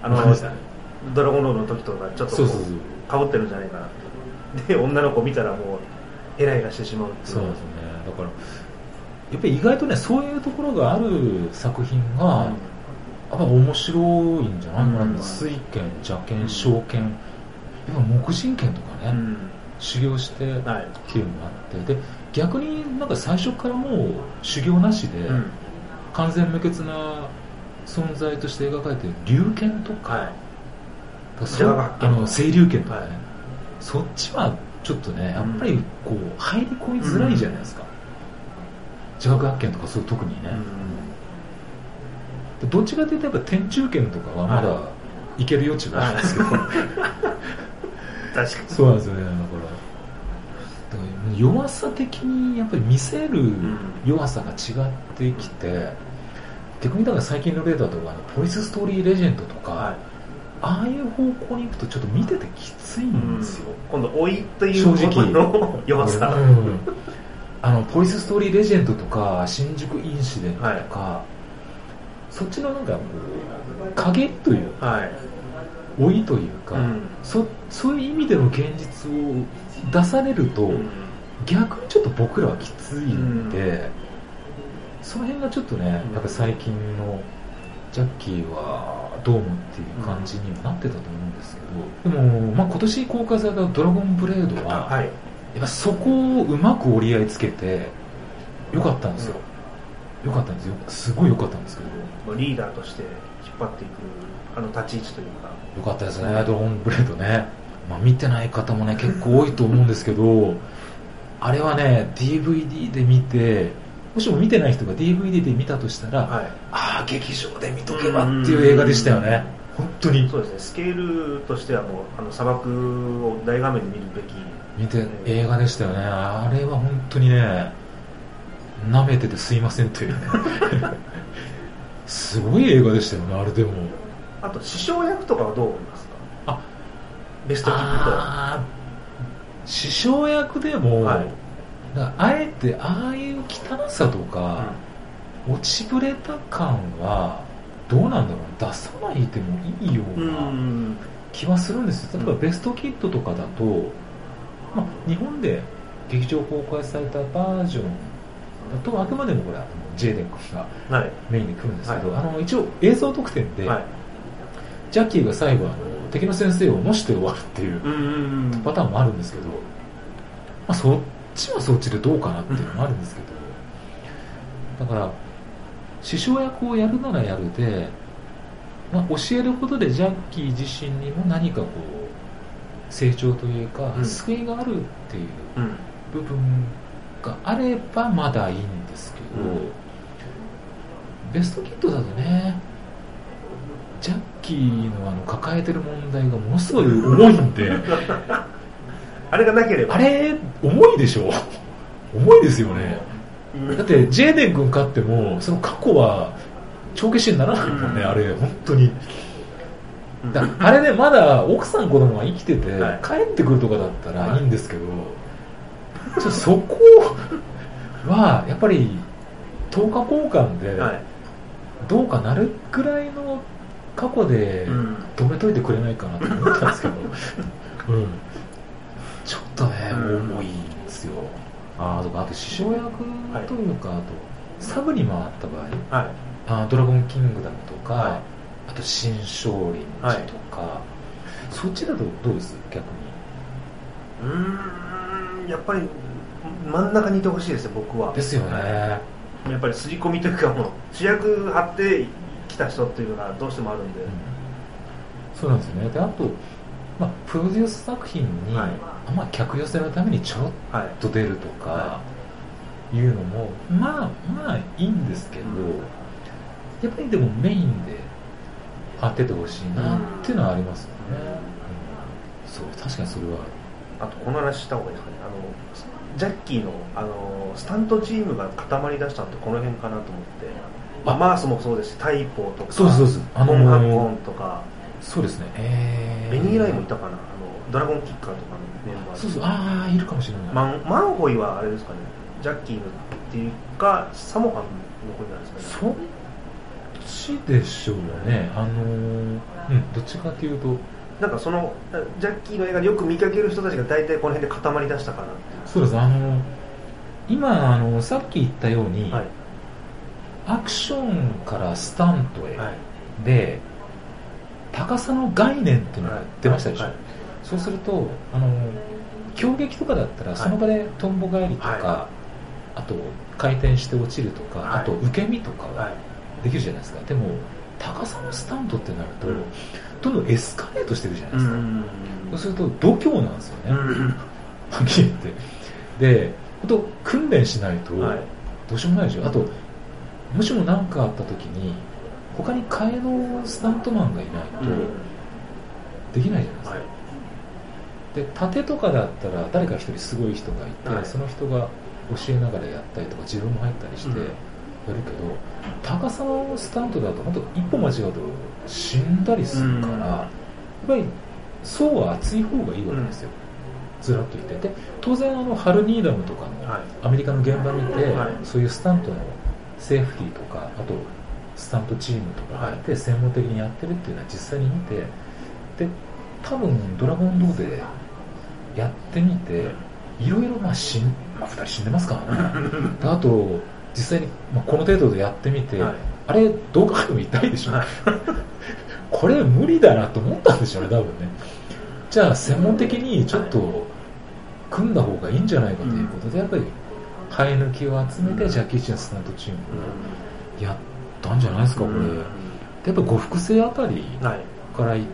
ドラゴンロードの時とかちょっとかぶってるんじゃないかなってで女の子見たらもうヘラヘラしてしまうっていう。 そうですね。だからやっぱり意外とねそういうところがある作品が、やっぱ面白いんじゃないかな。水剣、邪剣、小剣、やっぱ木人剣とかね、修行してっていうのがあって、で逆になんか最初からもう修行なしで、完全無欠な存在として描かれている龍剣とか、青龍剣とかね、そっちはちょっとねやっぱりこう入り込みづらいじゃないですか。自覚発見とかそう特にね、どっちかというとやっぱ天中剣とかはまだいける余地があるんですけど、確かにそうなんですよね。だから弱さ的にやっぱり見せる弱さが違ってきて、逆にだから最近の例だとポリスストーリーレジェンドとか、ああいう方向に行くとちょっと見ててきついんですよ。 今度老いということの弱さ、 ポリスストーリーレジェンドとか新宿インシデントとか、そっちのなんかこう影というか、老いというか、そういう意味での現実を出されると、逆にちょっと僕らはきついんで、その辺がちょっとねやっぱ最近のジャッキーはどうもっていう感じにもなってたと思うんですけど、でも、今年公開されたドラゴンブレードは、やっぱそこをうまく折り合いつけてよかったんですよ。よかったんですよ。すごいよかったんですけど、 リーダーとして引っ張っていく立ち位置というかよかったですね。ドラゴンブレードね、見てない方もね結構多いと思うんですけどあれはね DVD で見て、もしも見てない人が DVD で見たとしたら、ああ劇場で見とけばっていう映画でしたよね。本当にそうですね。スケールとしてはもう砂漠を大画面で見るべき映画でしたよね。あれは本当にね舐めててすいませんというねすごい映画でしたよね。あれでもあと師匠役とかはどう思いますか？ベストキックと師匠役でも、あえてああいう汚さとか、落ちぶれた感はどうなんだろう、出さないでもいいような気はするんですよ。例えばベストキッドとかだと、日本で劇場公開されたバージョンだとあくまでもこれはジェイデン君がメインで来るんですけど、一応映像特典で、ジャッキーが最後敵の先生をのして終わるっていうパターンもあるんですけど、そっちはそっちでどうかなっていうのもあるんですけど、だから師匠役をやるならやるで、教えることでジャッキー自身にも何かこう成長というか、救いがあるっていう部分があればまだいいんですけど、ベストキッドだとねジャッキーの抱えてる問題がものすごい重いんであれがなければあれ重いでしょ重いですよね。だってジェーデン君勝ってもその過去は帳消しにならないもんね、あれ本当に。あれでまだ奥さん子供が生きてて、帰ってくるとかだったらいいんですけど、ちょっとそこはやっぱり10日交換でどうかなるくらいの過去で止めといてくれないかなと思ったんですけど、ちょっとね重いんですよ。あと師匠役というか、あとサブに回った場合、ドラゴンキングダムとか、あと新少林寺とか、そっちだとどうです逆に？やっぱり真ん中にいてほしいですよ僕は。 ですよね。 やっぱり刷り込みというか、もう主役張ってきた人っていうのがどうしてもあるんで、 そうなんですよね。であと、プロデュース作品に、客寄せのためにちょろっと出るとかいうのも、いいんですけど、やっぱりでもメインで当ててほしいなっていうのはありますよね。そう、確かにそれはあとこの話した方がいいですかね。ジャッキーのスタントチームが固まりだしたのってこの辺かなと思って、マースもそうですし、タイポーとか、 そうですコンハッコンとか、 そうですね。 ベニーライもいたかな、ドラゴンキッカーとかのメンバーで。 いるかもしれない。 マンホイはあれですかね、ジャッキーのっていうかサモハンの子になるんですかね。 ちでしょうね。どっちかというと、 なんかそのジャッキーの映画でよく見かける人たちが大体この辺で固まりだしたかなっていう。 そうです。今さっき言ったように、はい、アクションからスタントへ、はい、で高さの概念っていうのが出ましたでしょ、はいはい、そうすると競技とかだったらその場でトンボ返りとか、はい、あと回転して落ちるとか、はい、あと受け身とかはできるじゃないですか。でも高さのスタントってなると、どんどんエスカレートしてるじゃないですか。そうすると度胸なんですよね、はっきり言って。で本当訓練しないとどうしようもないでしょ。あともしも何かあった時に他に替えのスタントマンがいないとできないじゃないですか、で盾とかだったら誰か一人すごい人がいて、その人が教えながらやったりとか自分も入ったりしてやるけど、高さのスタントだと本当一歩間違うと死んだりするから、やっぱり層は厚い方がいいわけですよ、ずらっといて。で当然ハルニーダムとかのアメリカの現場見て、そういうスタントのセーフティーとか、あとスタントチームとかがいて専門的にやってるっていうのは実際に見て、で多分ドラゴンローでやってみていろいろ2人死んでますからねあと実際に、この程度でやってみて、あれどう考えても痛いでしょこれ無理だなと思ったんでしょうね、多分ね。じゃあ専門的にちょっと組んだ方がいいんじゃないかということで、やっぱり生え抜きを集めてジャッキー・チェンスタントチームをやったんじゃないですか、これ。でやっぱ呉服生あたりから行って、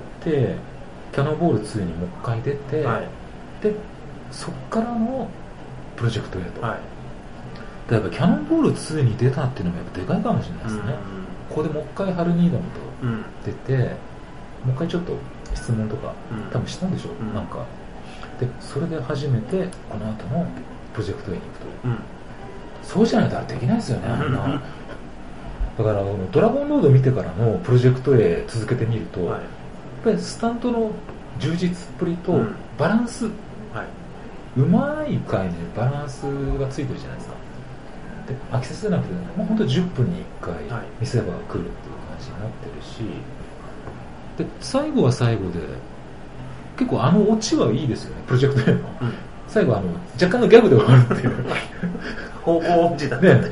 キャノンボール2にもう一回出て、でそっからのプロジェクト A と、やっぱキャノンボール2に出たっていうのもやっぱでかいかもしれないですね、ここでもう一回ハルニーダムと出て、もう一回ちょっと質問とか多分したんでしょう、なんかでそれで初めてこの後のプロジェクト A に行くと、そうじゃないとあれできないですよね、あんなだからドラゴンロード見てからのプロジェクト A 続けてみると、やっぱりスタントの充実っぷりとバランス、うまい回ねバランスがついてるじゃないですか。で飽きさせなくて、もう本当10分に1回見せ場が来るっていう感じになってるし、で最後は最後で結構オチはいいですよね、プロジェクト A の、最後若干のギャグで終わるっていう方向音痴だったね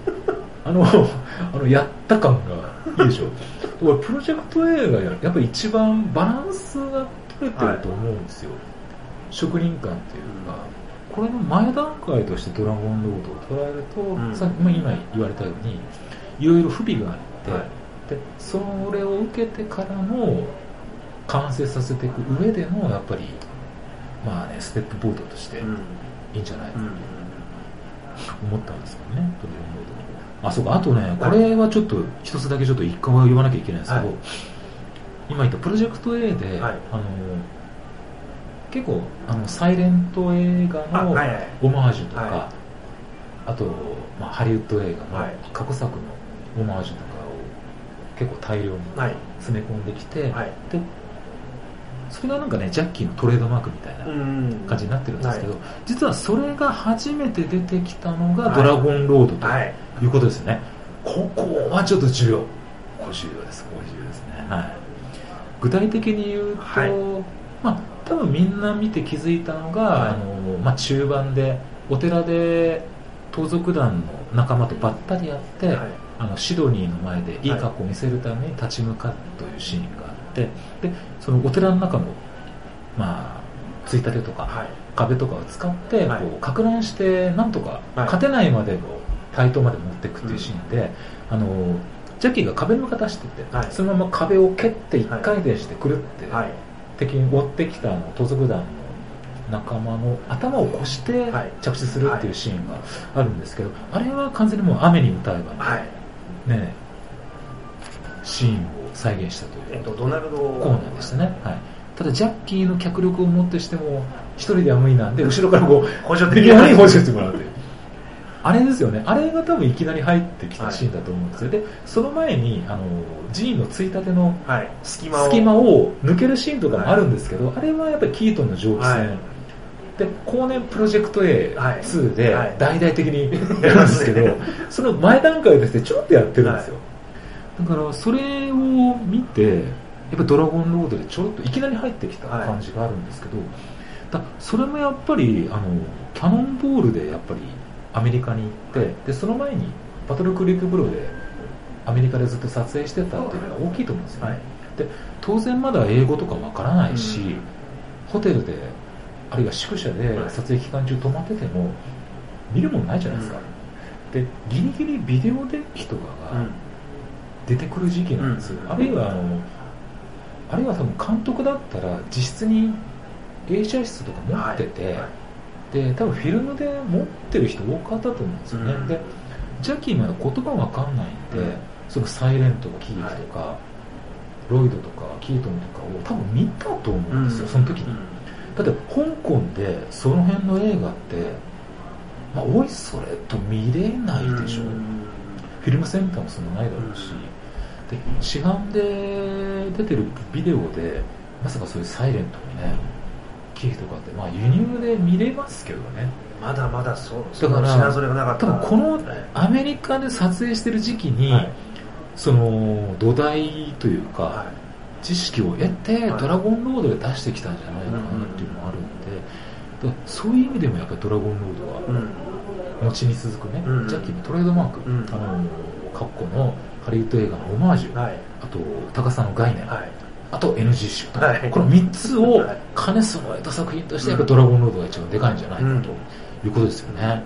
やった感がいいでしょプロジェクト A がやっぱり一番バランスが取れてると思うんですよ、職人感っていうか、これの前段階としてドラゴンロードを捉えると、今言われたようにいろいろ不備があって、でそれを受けてからの完成させていく上でのやっぱりステップボードとしていいんじゃないかと思ったんですけどね、ドラゴンロード。そうか、あとね、これはちょっと一つだけちょっと一回は言わなきゃいけないんですけど、今言ったプロジェクト A で、結構サイレント映画のオマージュとか、あと、ハリウッド映画の過去作のオマージュとかを結構大量に詰め込んできて、でそれがなんかねジャッキーのトレードマークみたいな感じになってるんですけど、実はそれが初めて出てきたのがドラゴンロードということですね。ここはちょっと重要ですね、具体的に言うと、多分みんな見て気づいたのが、中盤でお寺で盗賊団の仲間とばったりやって、シドニーの前でいい格好を見せるために立ち向かうというシーンがあって、でそのお寺の中のついたてとか、壁とかを使って、こうか乱してなんとか勝てないまでの対等まで持っていくっていうシーンで、ジャッキーが壁に向かって走ってて、そのまま壁を蹴って一回転してくるって、敵に追ってきた盗賊団の仲間の頭を越して着地するっていうシーンがあるんですけど、あれは完全にもう雨に歌えばね、シーンを再現したというドナルドコーナーでしたね。ただジャッキーの脚力をもってしても一人では無理なんで、後ろからこう補助的に補助してもらうというあれですよね。あれが多分いきなり入ってきたシーンだと思うんですよ。でその前にジーンのついたての隙間を抜けるシーンとかもあるんですけど、あれはやっぱりキートンの蒸気船、で後年プロジェクト A2 で大々的にやるんですけど、その前段階としてちょっとやってるんですよ。 だからそれを見てやっぱドラゴンロードでちょろっといきなり入ってきた感じがあるんですけど、それもやっぱりキャノンボールでやっぱりアメリカに行って、でその前にバトルクリークブローでアメリカでずっと撮影してたっていうのが大きいと思うんですよね、で当然まだ英語とかわからないし、ホテルであるいは宿舎で撮影期間中泊まってても見るもんないじゃないですか、でギリギリビデオデッキとかが出てくる時期なんですよ、あるいは多分監督だったら実質に映写室とか持ってて、で多分フィルムで持ってる人多かったと思うんですよね、でジャッキーまだ言葉わかんないんで、そのサイレントの喜劇とか、ロイドとかキートンとかを多分見たと思うんですよ、その時に。だって香港でその辺の映画って、おいそれと見れないでしょ、フィルムセンターもそんなないだろうし、で市販で出てるビデオでまさかそういうサイレントにね喜劇とかって輸入で見れますけどね、 まだまだそうだから品揃えがなかった多分このアメリカで撮影してる時期に、その土台というか、知識を得てドラゴンロードで出してきたんじゃないかなっていうのもあるんで、そういう意味でもやっぱりドラゴンロードは後に続くね、ジャッキーのトレードマーク、過去のハリウッド映画のオマージュ、あと高さの概念、あと NG 集、この3つを兼ね備えた作品としてやっぱドラゴンロードが一番でかいんじゃないかということですよね、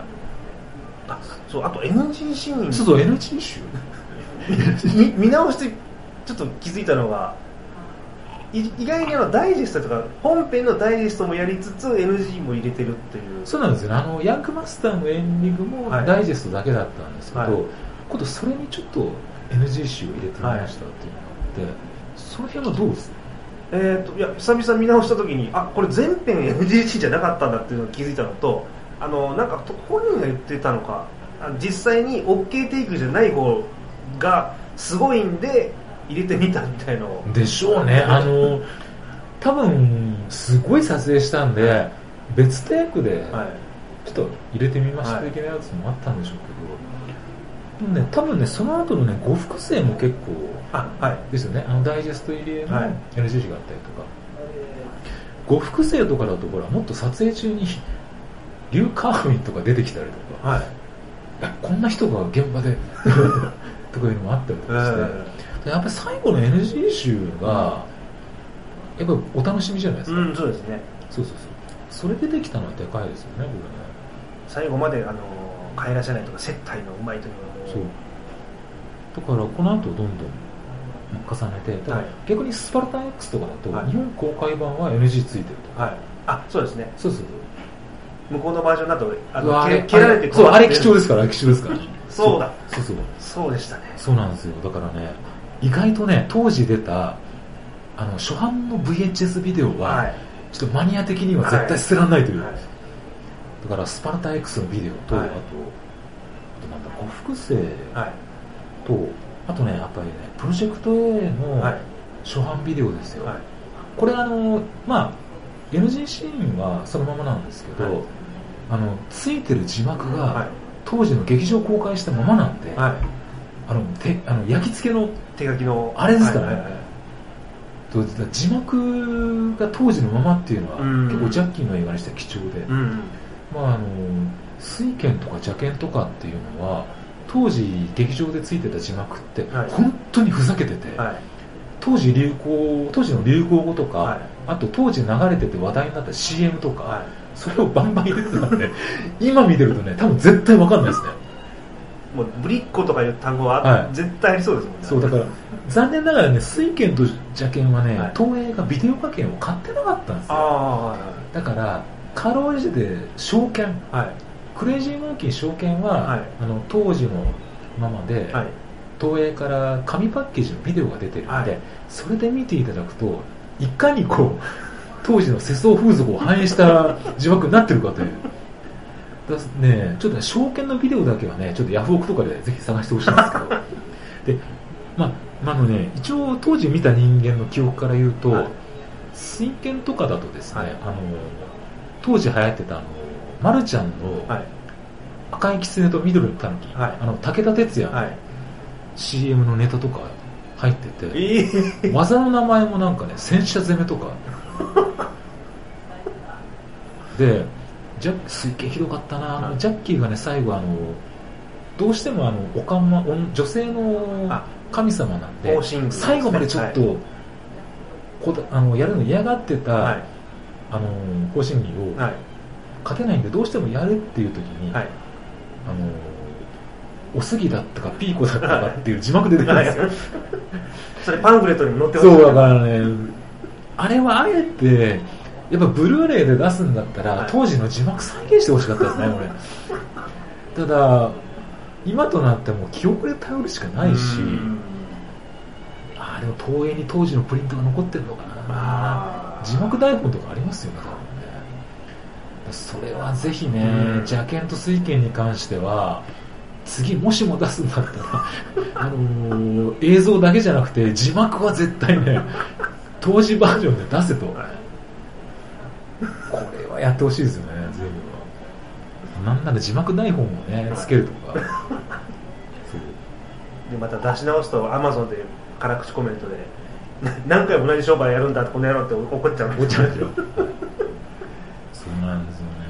そうあと NG シーン、 そう NG 集見直してちょっと気づいたのが、意外にダイジェストとか本編のダイジェストもやりつつ NG も入れてるっていう。 そうなんですよね、ヤングマスターのエンディングもダイジェストだけだったんですけど、今度それにちょっと NG 集を入れてみましたっていうのがあって、その辺はどうですか？ いや久々見直した時にこれ全編 NG じゃなかったんだっていうのを気づいたのと、なんか本人が言ってたのか、実際に OK テイクじゃない方がすごいんで入れてみたみたいのでしょうね。多分すごい撮影したんで別テイクでちょっと入れてみました的なやつもあったんでしょうけど、でもね多分ねその後のね呉服生も結構ですよね、ダイジェスト入りの NG があったりとか、呉服生とかだとほらもっと撮影中にリュウ・カーフィンとか出てきたりとか、こんな人が現場でとかいうのもあったりとかして、やっぱり最後の NG 集がやっぱお楽しみじゃないですか。 そうですね。 それ出てきたのはでかいですよね、これね。 最後まで帰らせないとか接待のうまいというのも。 だからこの後どんどん重ねて、逆にスパルタン X とかだと日本公開版は NG ついてると。 そうですね。 そう向こうのバージョンだと蹴られてあれ貴重ですから。 そうだ。そうでしたね。 そうなんですよ。だからね、意外とね当時出た初版の VHS ビデオはちょっとマニア的には絶対捨てられないという、だからスパルタ X のビデオと、あとなんだ呉服生と、あとねやっぱりねプロジェクト A の初版ビデオですよ、これNG シーンはそのままなんですけど、ついてる字幕が当時の劇場公開したままなんで、焼き付けの手書きのあれですからね、字幕が当時のままっていうのは結構ジャッキーの映画にしては貴重で、水拳とか邪剣とかっていうのは当時劇場でついてた字幕って本当にふざけてて、当時の流行語とか、あと当時流れてて話題になった CM とか、それをバンバン入れてたんで今見てるとね多分絶対分かんないですね。 もうブリッコとかいう単語は絶対ありそうですもんね。 そうだから残念ながらね水拳と邪剣はね、東映がビデオ化券を買ってなかったんですよ。だからかろうじて証券、クレイジーモンキー証券は、当時のままで、東映から紙パッケージのビデオが出てるんで、それで見ていただくといかに当時の世相風俗を反映した字幕になってるかというちょっとね証券のビデオだけはねちょっとヤフオクとかでぜひ探してほしいんですけどで一応当時見た人間の記憶から言うと、水拳とかだとですね、当時流行ってたマルちゃんの赤い狐と緑のタヌキ、武田鉄矢 CM のネタとか入ってて、技の名前もなんかね、戦車攻めとかで、水系ひどかったな。ジャッキーがね、最後どうしてもおかんま、女性の神様なんで、最後までちょっと、やるの嫌がってた、方針儀を、勝てないんで、どうしてもやるっていう時に、おすぎだったかピーコだったかっていう字幕出てくるんですよ。 それパンフレットにも載ってますね。そうだからね、あれはあえてやっぱブルーレイで出すんだったら、当時の字幕再現してほしかったですね、俺。ただ今となっても記憶で頼るしかないし、でも東映に当時のプリントが残ってるのかな。字幕台本とかありますよね、多分ね。それはぜひね、邪剣と水剣に関しては次もしも出すんだったら映像だけじゃなくて字幕は絶対ね当時バージョンで出せと、これはやってほしいですよね。全部なんなら字幕台本をねつけるとかそうでまた出し直すと Amazon で辛口コメントで何回も同じ商売やるんだってこの野郎って怒っちゃうんですよ。 そうなんですよね。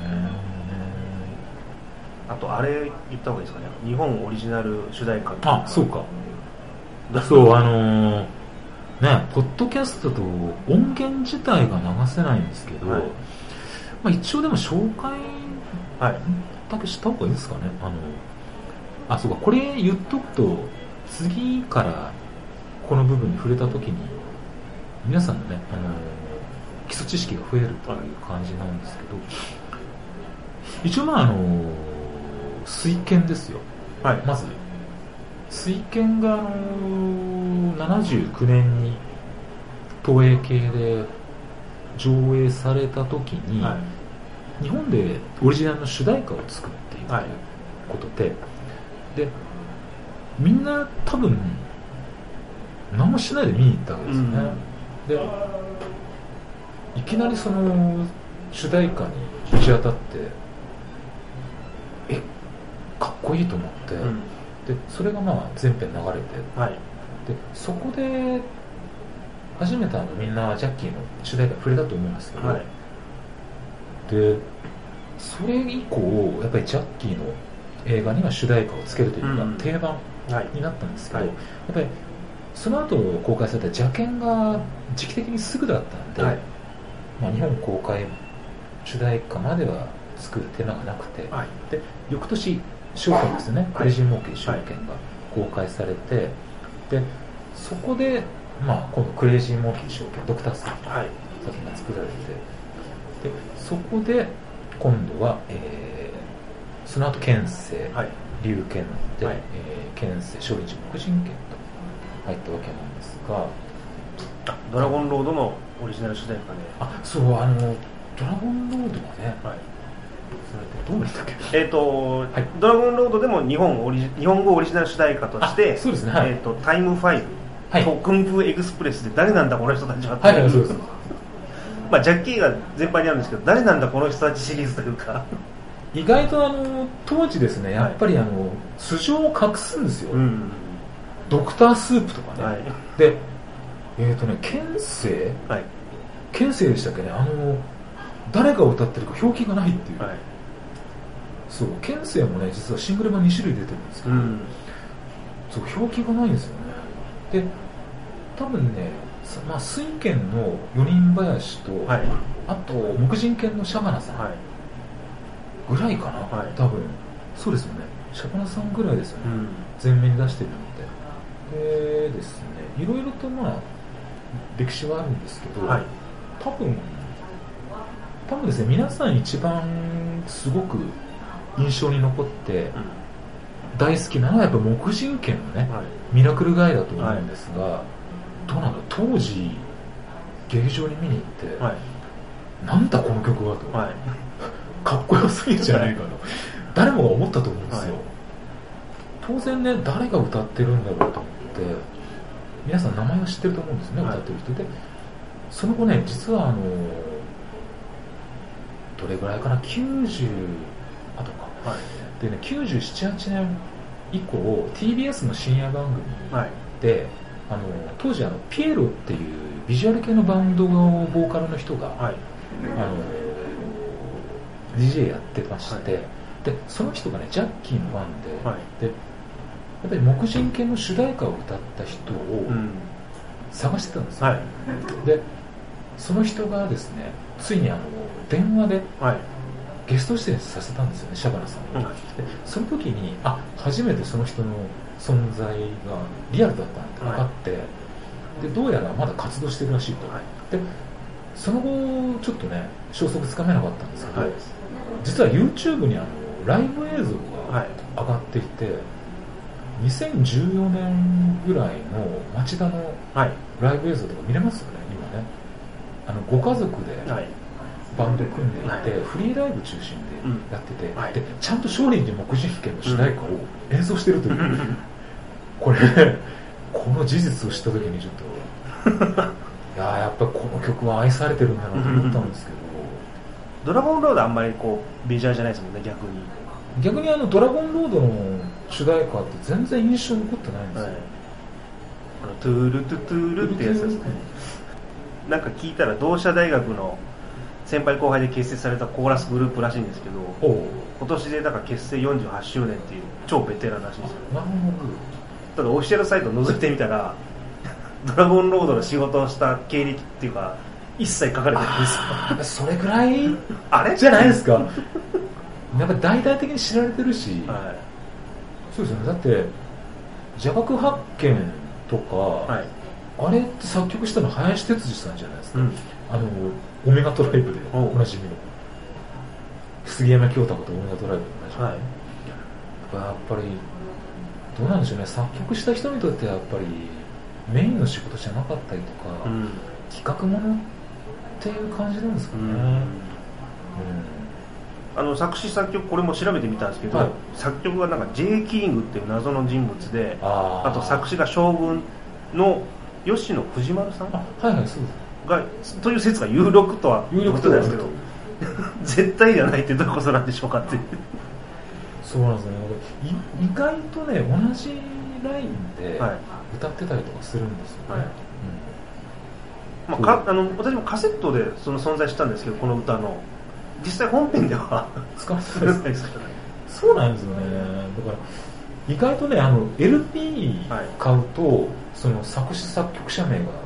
あとあれ言った方がいいですかね、日本オリジナル主題歌。 そうか。そうね、ポッドキャストと音源自体が流せないんですけど、一応でも紹介だけした方がいいですかね。そうか、これ言っとくと次からこの部分に触れた時に皆さんのね、基礎知識が増えるという感じなんですけど、一応水剣ですよ。まず水剣が79年に東映系で上映された時に、日本でオリジナルの主題歌を作っているということで、みんな多分何もしないで見に行ったわけですよね。でいきなりその主題歌にぶち当たってかっこいいと思って、でそれが全編流れて、でそこで初めてみんなジャッキーの主題歌に触れたと思うんですけど、でそれ以降やっぱりジャッキーの映画には主題歌をつけるというのが定番になったんですけど、やっぱりその後公開された邪剣が時期的にすぐだったんで、日本公開主題歌までは作る手間がなくて、で翌年証券ですね、クレイジーモーキー証券が公開されて、でそこで、今度クレイジーモーキー証券ドクタース作品が作られて、でそこで今度は、その後剣聖、龍剣で、剣聖少林寺木人剣と入ったわけなんですが、 ドラゴンロードのオリジナル主題歌で、 そうドラゴンロードはね、それってどうでしたっけ？ ドラゴンロードでも日本語オリジナル主題歌として、 そうですね、 タイム5とクンフーエクスプレスで誰なんだこの人たちはっていう、 そうです。 ジャッキーが全般にあるんですけど、誰なんだこの人たちシリーズというか意外と当時ですね、やっぱり素性を隠すんですよ、ドクタースープとかね、で剣聖でしたっけね、誰が歌ってるか表記がないっていう、そう剣聖もね実はシングル版2種類出てるんですけど、そう表記がないんですよね。で多分ね、水剣の四人林と、あと木人剣のシャバナさんぐらいかな、多分そうですよね、シャバナさんぐらいですよね、前面に出してるので。でですね、いろいろと歴史はあるんですけど、多分ですね、皆さん一番すごく印象に残って大好きなのはやっぱ木人剣のね、ミラクルガイだと思うんですが、どうなんだ、当時劇場に見に行って、なんだこの曲はと、かっこよすぎるじゃないかと誰もが思ったと思うんですよ。当然ね、誰が歌ってるんだろうと思って、皆さん名前は知ってると思うんですね、歌ってる人で。その後ね、実はどれぐらいかな、90後か、でね、97、8年以降 TBS の深夜番組で、当時ピエロっていうビジュアル系のバンドのボーカルの人が、DJ やってまして、でその人がねジャッキーのファンで、でやっぱり黙人犬の主題歌を歌った人を探してたんですよ、でその人がですねついに電話でゲスト出演させたんですよね、シャバナさんに、でその時に初めてその人の存在がリアルだったって分かって、でどうやらまだ活動してるらしいと、でその後ちょっとね消息つかめなかったんですけど、実は YouTube にライブ映像が上がっていて、2014年ぐらいの町田のライブ映像とか見れますよね、今ね。ご家族でバンド組んでいて、フリーライブ中心でやってて、でちゃんと少林寺黙人犬の主題歌を演奏してるという、これこの事実を知った時にちょっとやっぱりこの曲は愛されてるんだなと思ったんですけど、 ドラゴンロードあんまりビジュアルじゃないですもんね、 逆にドラゴンロードの主題歌って全然印象残ってないんですよ、 トゥールトゥトゥールってやつですね。なんか聞いたら同志社大学の先輩後輩で結成されたコーラスグループらしいんですけど、今年でだから結成48周年っていう超ベテランらしいんですよ。ただオフィシャルサイトを覗いてみたらドラゴンロードの仕事をした経歴っていうか一切書かれてないんですよ。 それぐらいあれじゃないですか。やっぱ大々的に知られてるし、そうですよね。だって邪学発見とか、あれって作曲したの林哲司さんじゃないですか、オメガトライブでおなじみの杉山京太とオメガトライブでおなじみ、やっぱりどうなんでしょうね、作曲した人にとってはやっぱりメインの仕事じゃなかったりとか、企画ものっていう感じなんですかね。 作詞作曲これも調べてみたんですけど、作曲がなんか J. キングっていう謎の人物で、あと作詞が将軍の吉野藤丸さんそうですがという説が有力とは言ってたんですけど絶対じゃないってどういうことなんでしょうかってそうなんですね。意外とね同じラインで歌ってたりとかするんですよね、 私もカセットでその存在したんですけど、この歌の実際本編では使ってないですからね。そうなんですよね。だから意外とねLP 買うとその作詞作曲者名が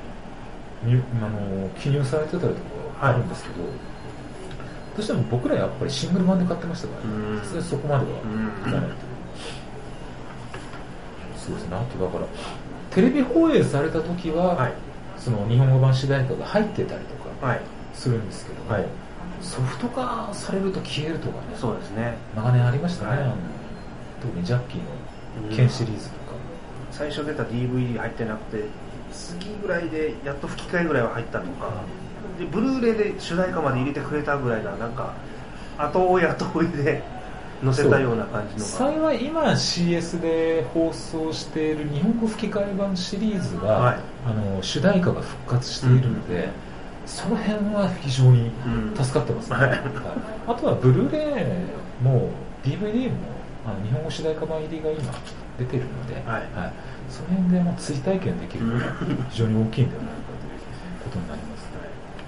記入されてたりとかあるんですけど、どうしても僕らやっぱりシングル版で買ってましたからね、そこまではいかないと。そうですね。あとだからテレビ放映された時は、その日本語版主題歌が入ってたりとかするんですけども、ソフト化されると消えるとかね、 そうですね、 長年ありましたね、特にジャッキーの剣シリーズとか、 最初出た DVD 入ってなくて次ぐらいでやっと吹き替えぐらいは入ったとかで、ブルーレイで主題歌まで入れてくれたぐらいな、なんか後追い後追いで載せたような感じのが、 幸い今 CS で放送している日本語吹き替え版シリーズが、主題歌が復活しているので、その辺は非常に助かってますね、あとはブルーレイも DVD も日本語主題歌版入りが今出てるので、その辺で追体験できるのが非常に大きいんではないかということになりますね。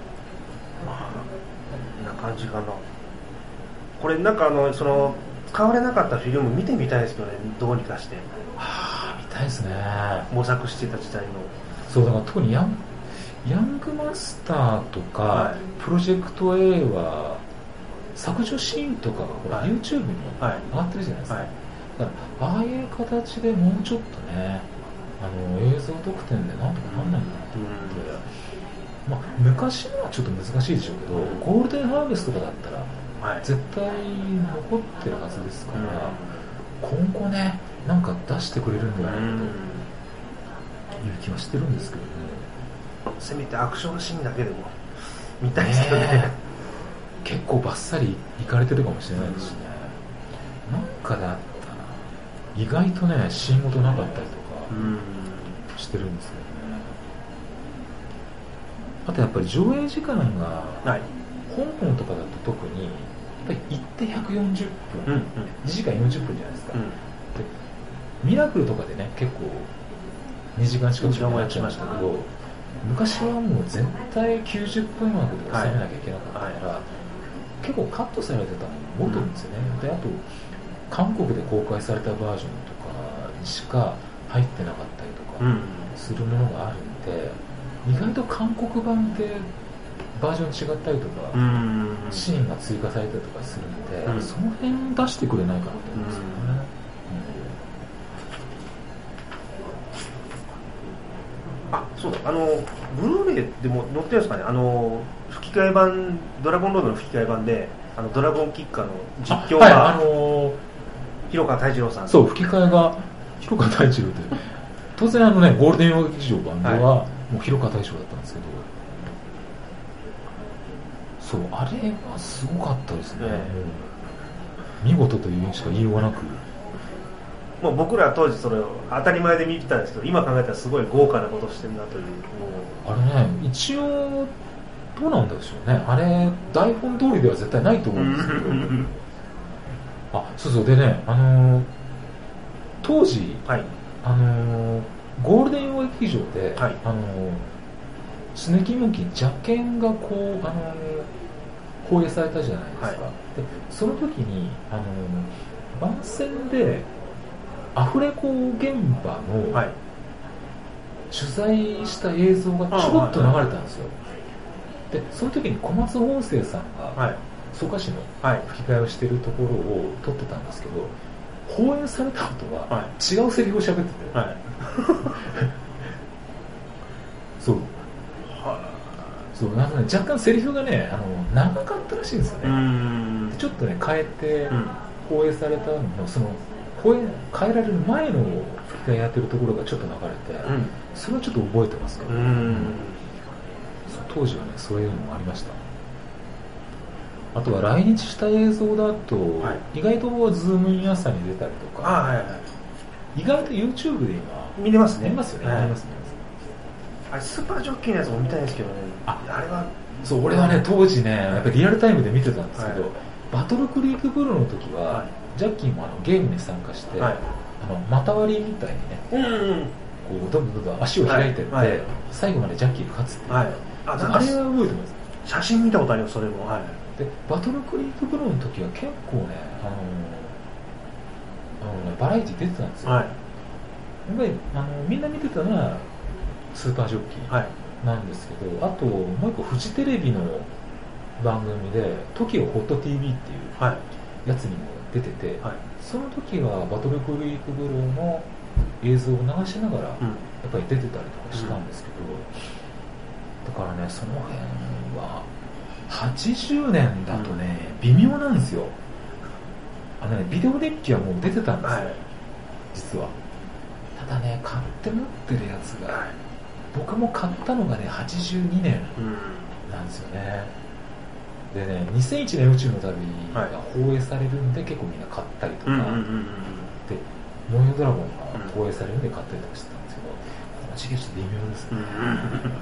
こんな感じかな。これなんかその使われなかったフィルム見てみたいですけどね、どうにかして。 見たいですね。 模索してた時代の。 そうだから特にヤングマスターとか、プロジェクト A は削除シーンとかがYouTube に上がってるじゃないですか、だからああいう形でもうちょっとね映像特典でなんとかなんないかなと思って、昔はちょっと難しいでしょうけど、ゴールデンハーベストとかだったら絶対残ってるはずですから、今後ねなんか出してくれるんじゃないかという気はしてるんですけどね。 せめてアクションシーンだけでも見たいですよね。 結構バッサリいかれてるかもしれないですしね、なんかであったら意外とね仕事なかったりとかしてるんですよね。あとやっぱり上映時間が、香港とかだと特にやっぱり行って140分、2時間40分じゃないですか、でミラクルとかでね結構2時間近くやっちゃいましたけど、昔はもう絶対90分枠で収めなきゃいけなかったから、結構カットされてたのも多いと思うんですよね。であと韓国で公開されたバージョンとかにしか入ってなかったりとかするものがあるんで、意外と韓国版でバージョン違ったりとか、シーンが追加されたりとかするんで、その辺出してくれないかなと思うんですよね。 あ、そうだ、ブルーレイでも載ってるんですかね、吹き替え版、ドラゴンロードの吹き替え版で、ドラゴンキッカーの実況が、広川太一郎さん。 そう、吹き替えが広川太一郎で、当然ゴールデン洋劇場版では、もう広川太一郎だったんですけど、そう、あれはすごかったですね。見事というしか言いようがなく。 もう僕らは当時それを当たり前で見てたんですけど、今考えたらすごい豪華なことしてるなという。 あれね、一応どうなんでしょうね。あれ台本通りでは絶対ないと思うんですけど。あ、そうそうでね、当時、ゴールデン洋劇場で、スネキモキ邪剣がこう放映されたじゃないですか。でその時に番宣でアフレコ現場の取材した映像がちょろっと流れたんですよ。でその時に小松音声さんが蘇我氏の吹き替えをしているところを撮ってたんですけど、放映された後は違うセリフを喋ってて、そうなんかね、若干セリフがね長かったらしいんですよね。ちょっとね変えて放映されたのもその変えられる前の吹き替えやってるところがちょっと流れて、それはちょっと覚えてますけど、当時はねそういうのもありました。あとは来日した映像だと、意外とズームイン朝に出たりとか、意外と YouTube で今見れますね。 見ますよね。見ますね。 あれスーパージョッキーのやつも見たいんですけどね。あれはそう俺はね当時ねやっぱりリアルタイムで見てたんですけど、バトルクリークブルーの時は、ジャッキーもゲームに参加して、股割りみたいにね、こうどんどん足を開いてって、最後までジャッキーが勝つっていう、あれは覚えてます。 写真見たことあります。それも、 でバトルクリークブルーの時は結構ねバラエティ出てたんですよ。やっぱりみんな見てたのはスーパージョッキーなんですけど、あともう一個フジテレビの番組で TOKIO ホット TV っていうやつにも出てて、その時はバトルクリークブルーの映像を流しながらやっぱり出てたりとかしたんですけど、だからねその辺は80年だとね、微妙なんですよ。ビデオデッキはもう出てたんですよ、実は。ただね買って持ってるやつが、僕も買ったのがね82年なんですよね。でね2001年宇宙の旅が放映されるんで結構みんな買ったりとか、で燃えよドラゴンが放映されるんで買ったりとかしてたんですけど、この時期はちょっと微妙ですね。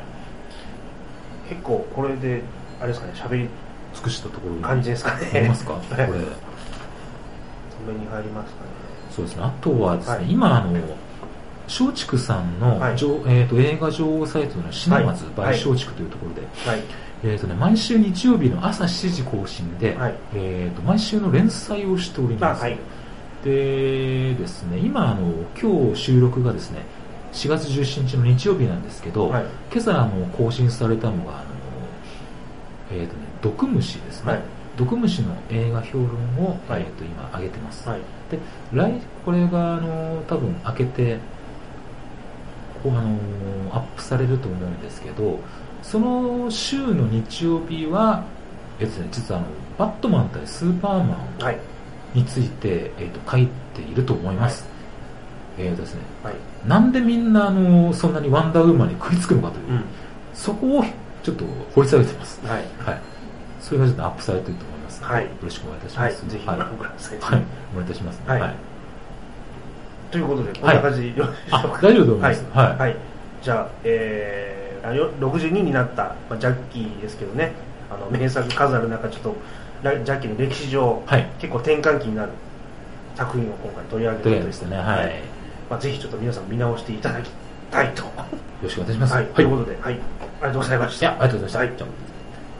結構これであれですかね、喋り尽くしたところ感じですかね。 ありますかこれ。 止めに入りますかね。 そうですね。あとはですね、今松竹さんの、映画情報サイトのシネマズ by 松竹というところで、毎週日曜日の朝7時更新で、毎週の連載をしております。でですね、今今日収録がですね4月17日の日曜日なんですけど、今朝更新されたのが毒虫ですね。毒虫の映画評論を、今上げてます。でこれが多分開けてアップされると思うんですけど、その週の日曜日は、実はバットマン対スーパーマンについて、書いていると思います。ですね、なんでみんなそんなにワンダーウーマンに食いつくのかという、そこをちょっと掘り下げてます。それがちょっとアップされていると思います。よろしくお願いいたします。 ぜひご覧ください。 お願いいたします。 ということで、こんな感じでよろしいでしょうか。 大丈夫と思います。 じゃあ、62になったジャッキーですけどね、名作飾る中、ちょっとジャッキーの歴史上、結構転換期になる作品を今回取り上げるというですね、はい。 まあ、ぜひちょっと皆さん見直していただきたいと。よろしくお願いします。 はい、ということで、はい、ありがとうございました。 ありがとうございました。はい。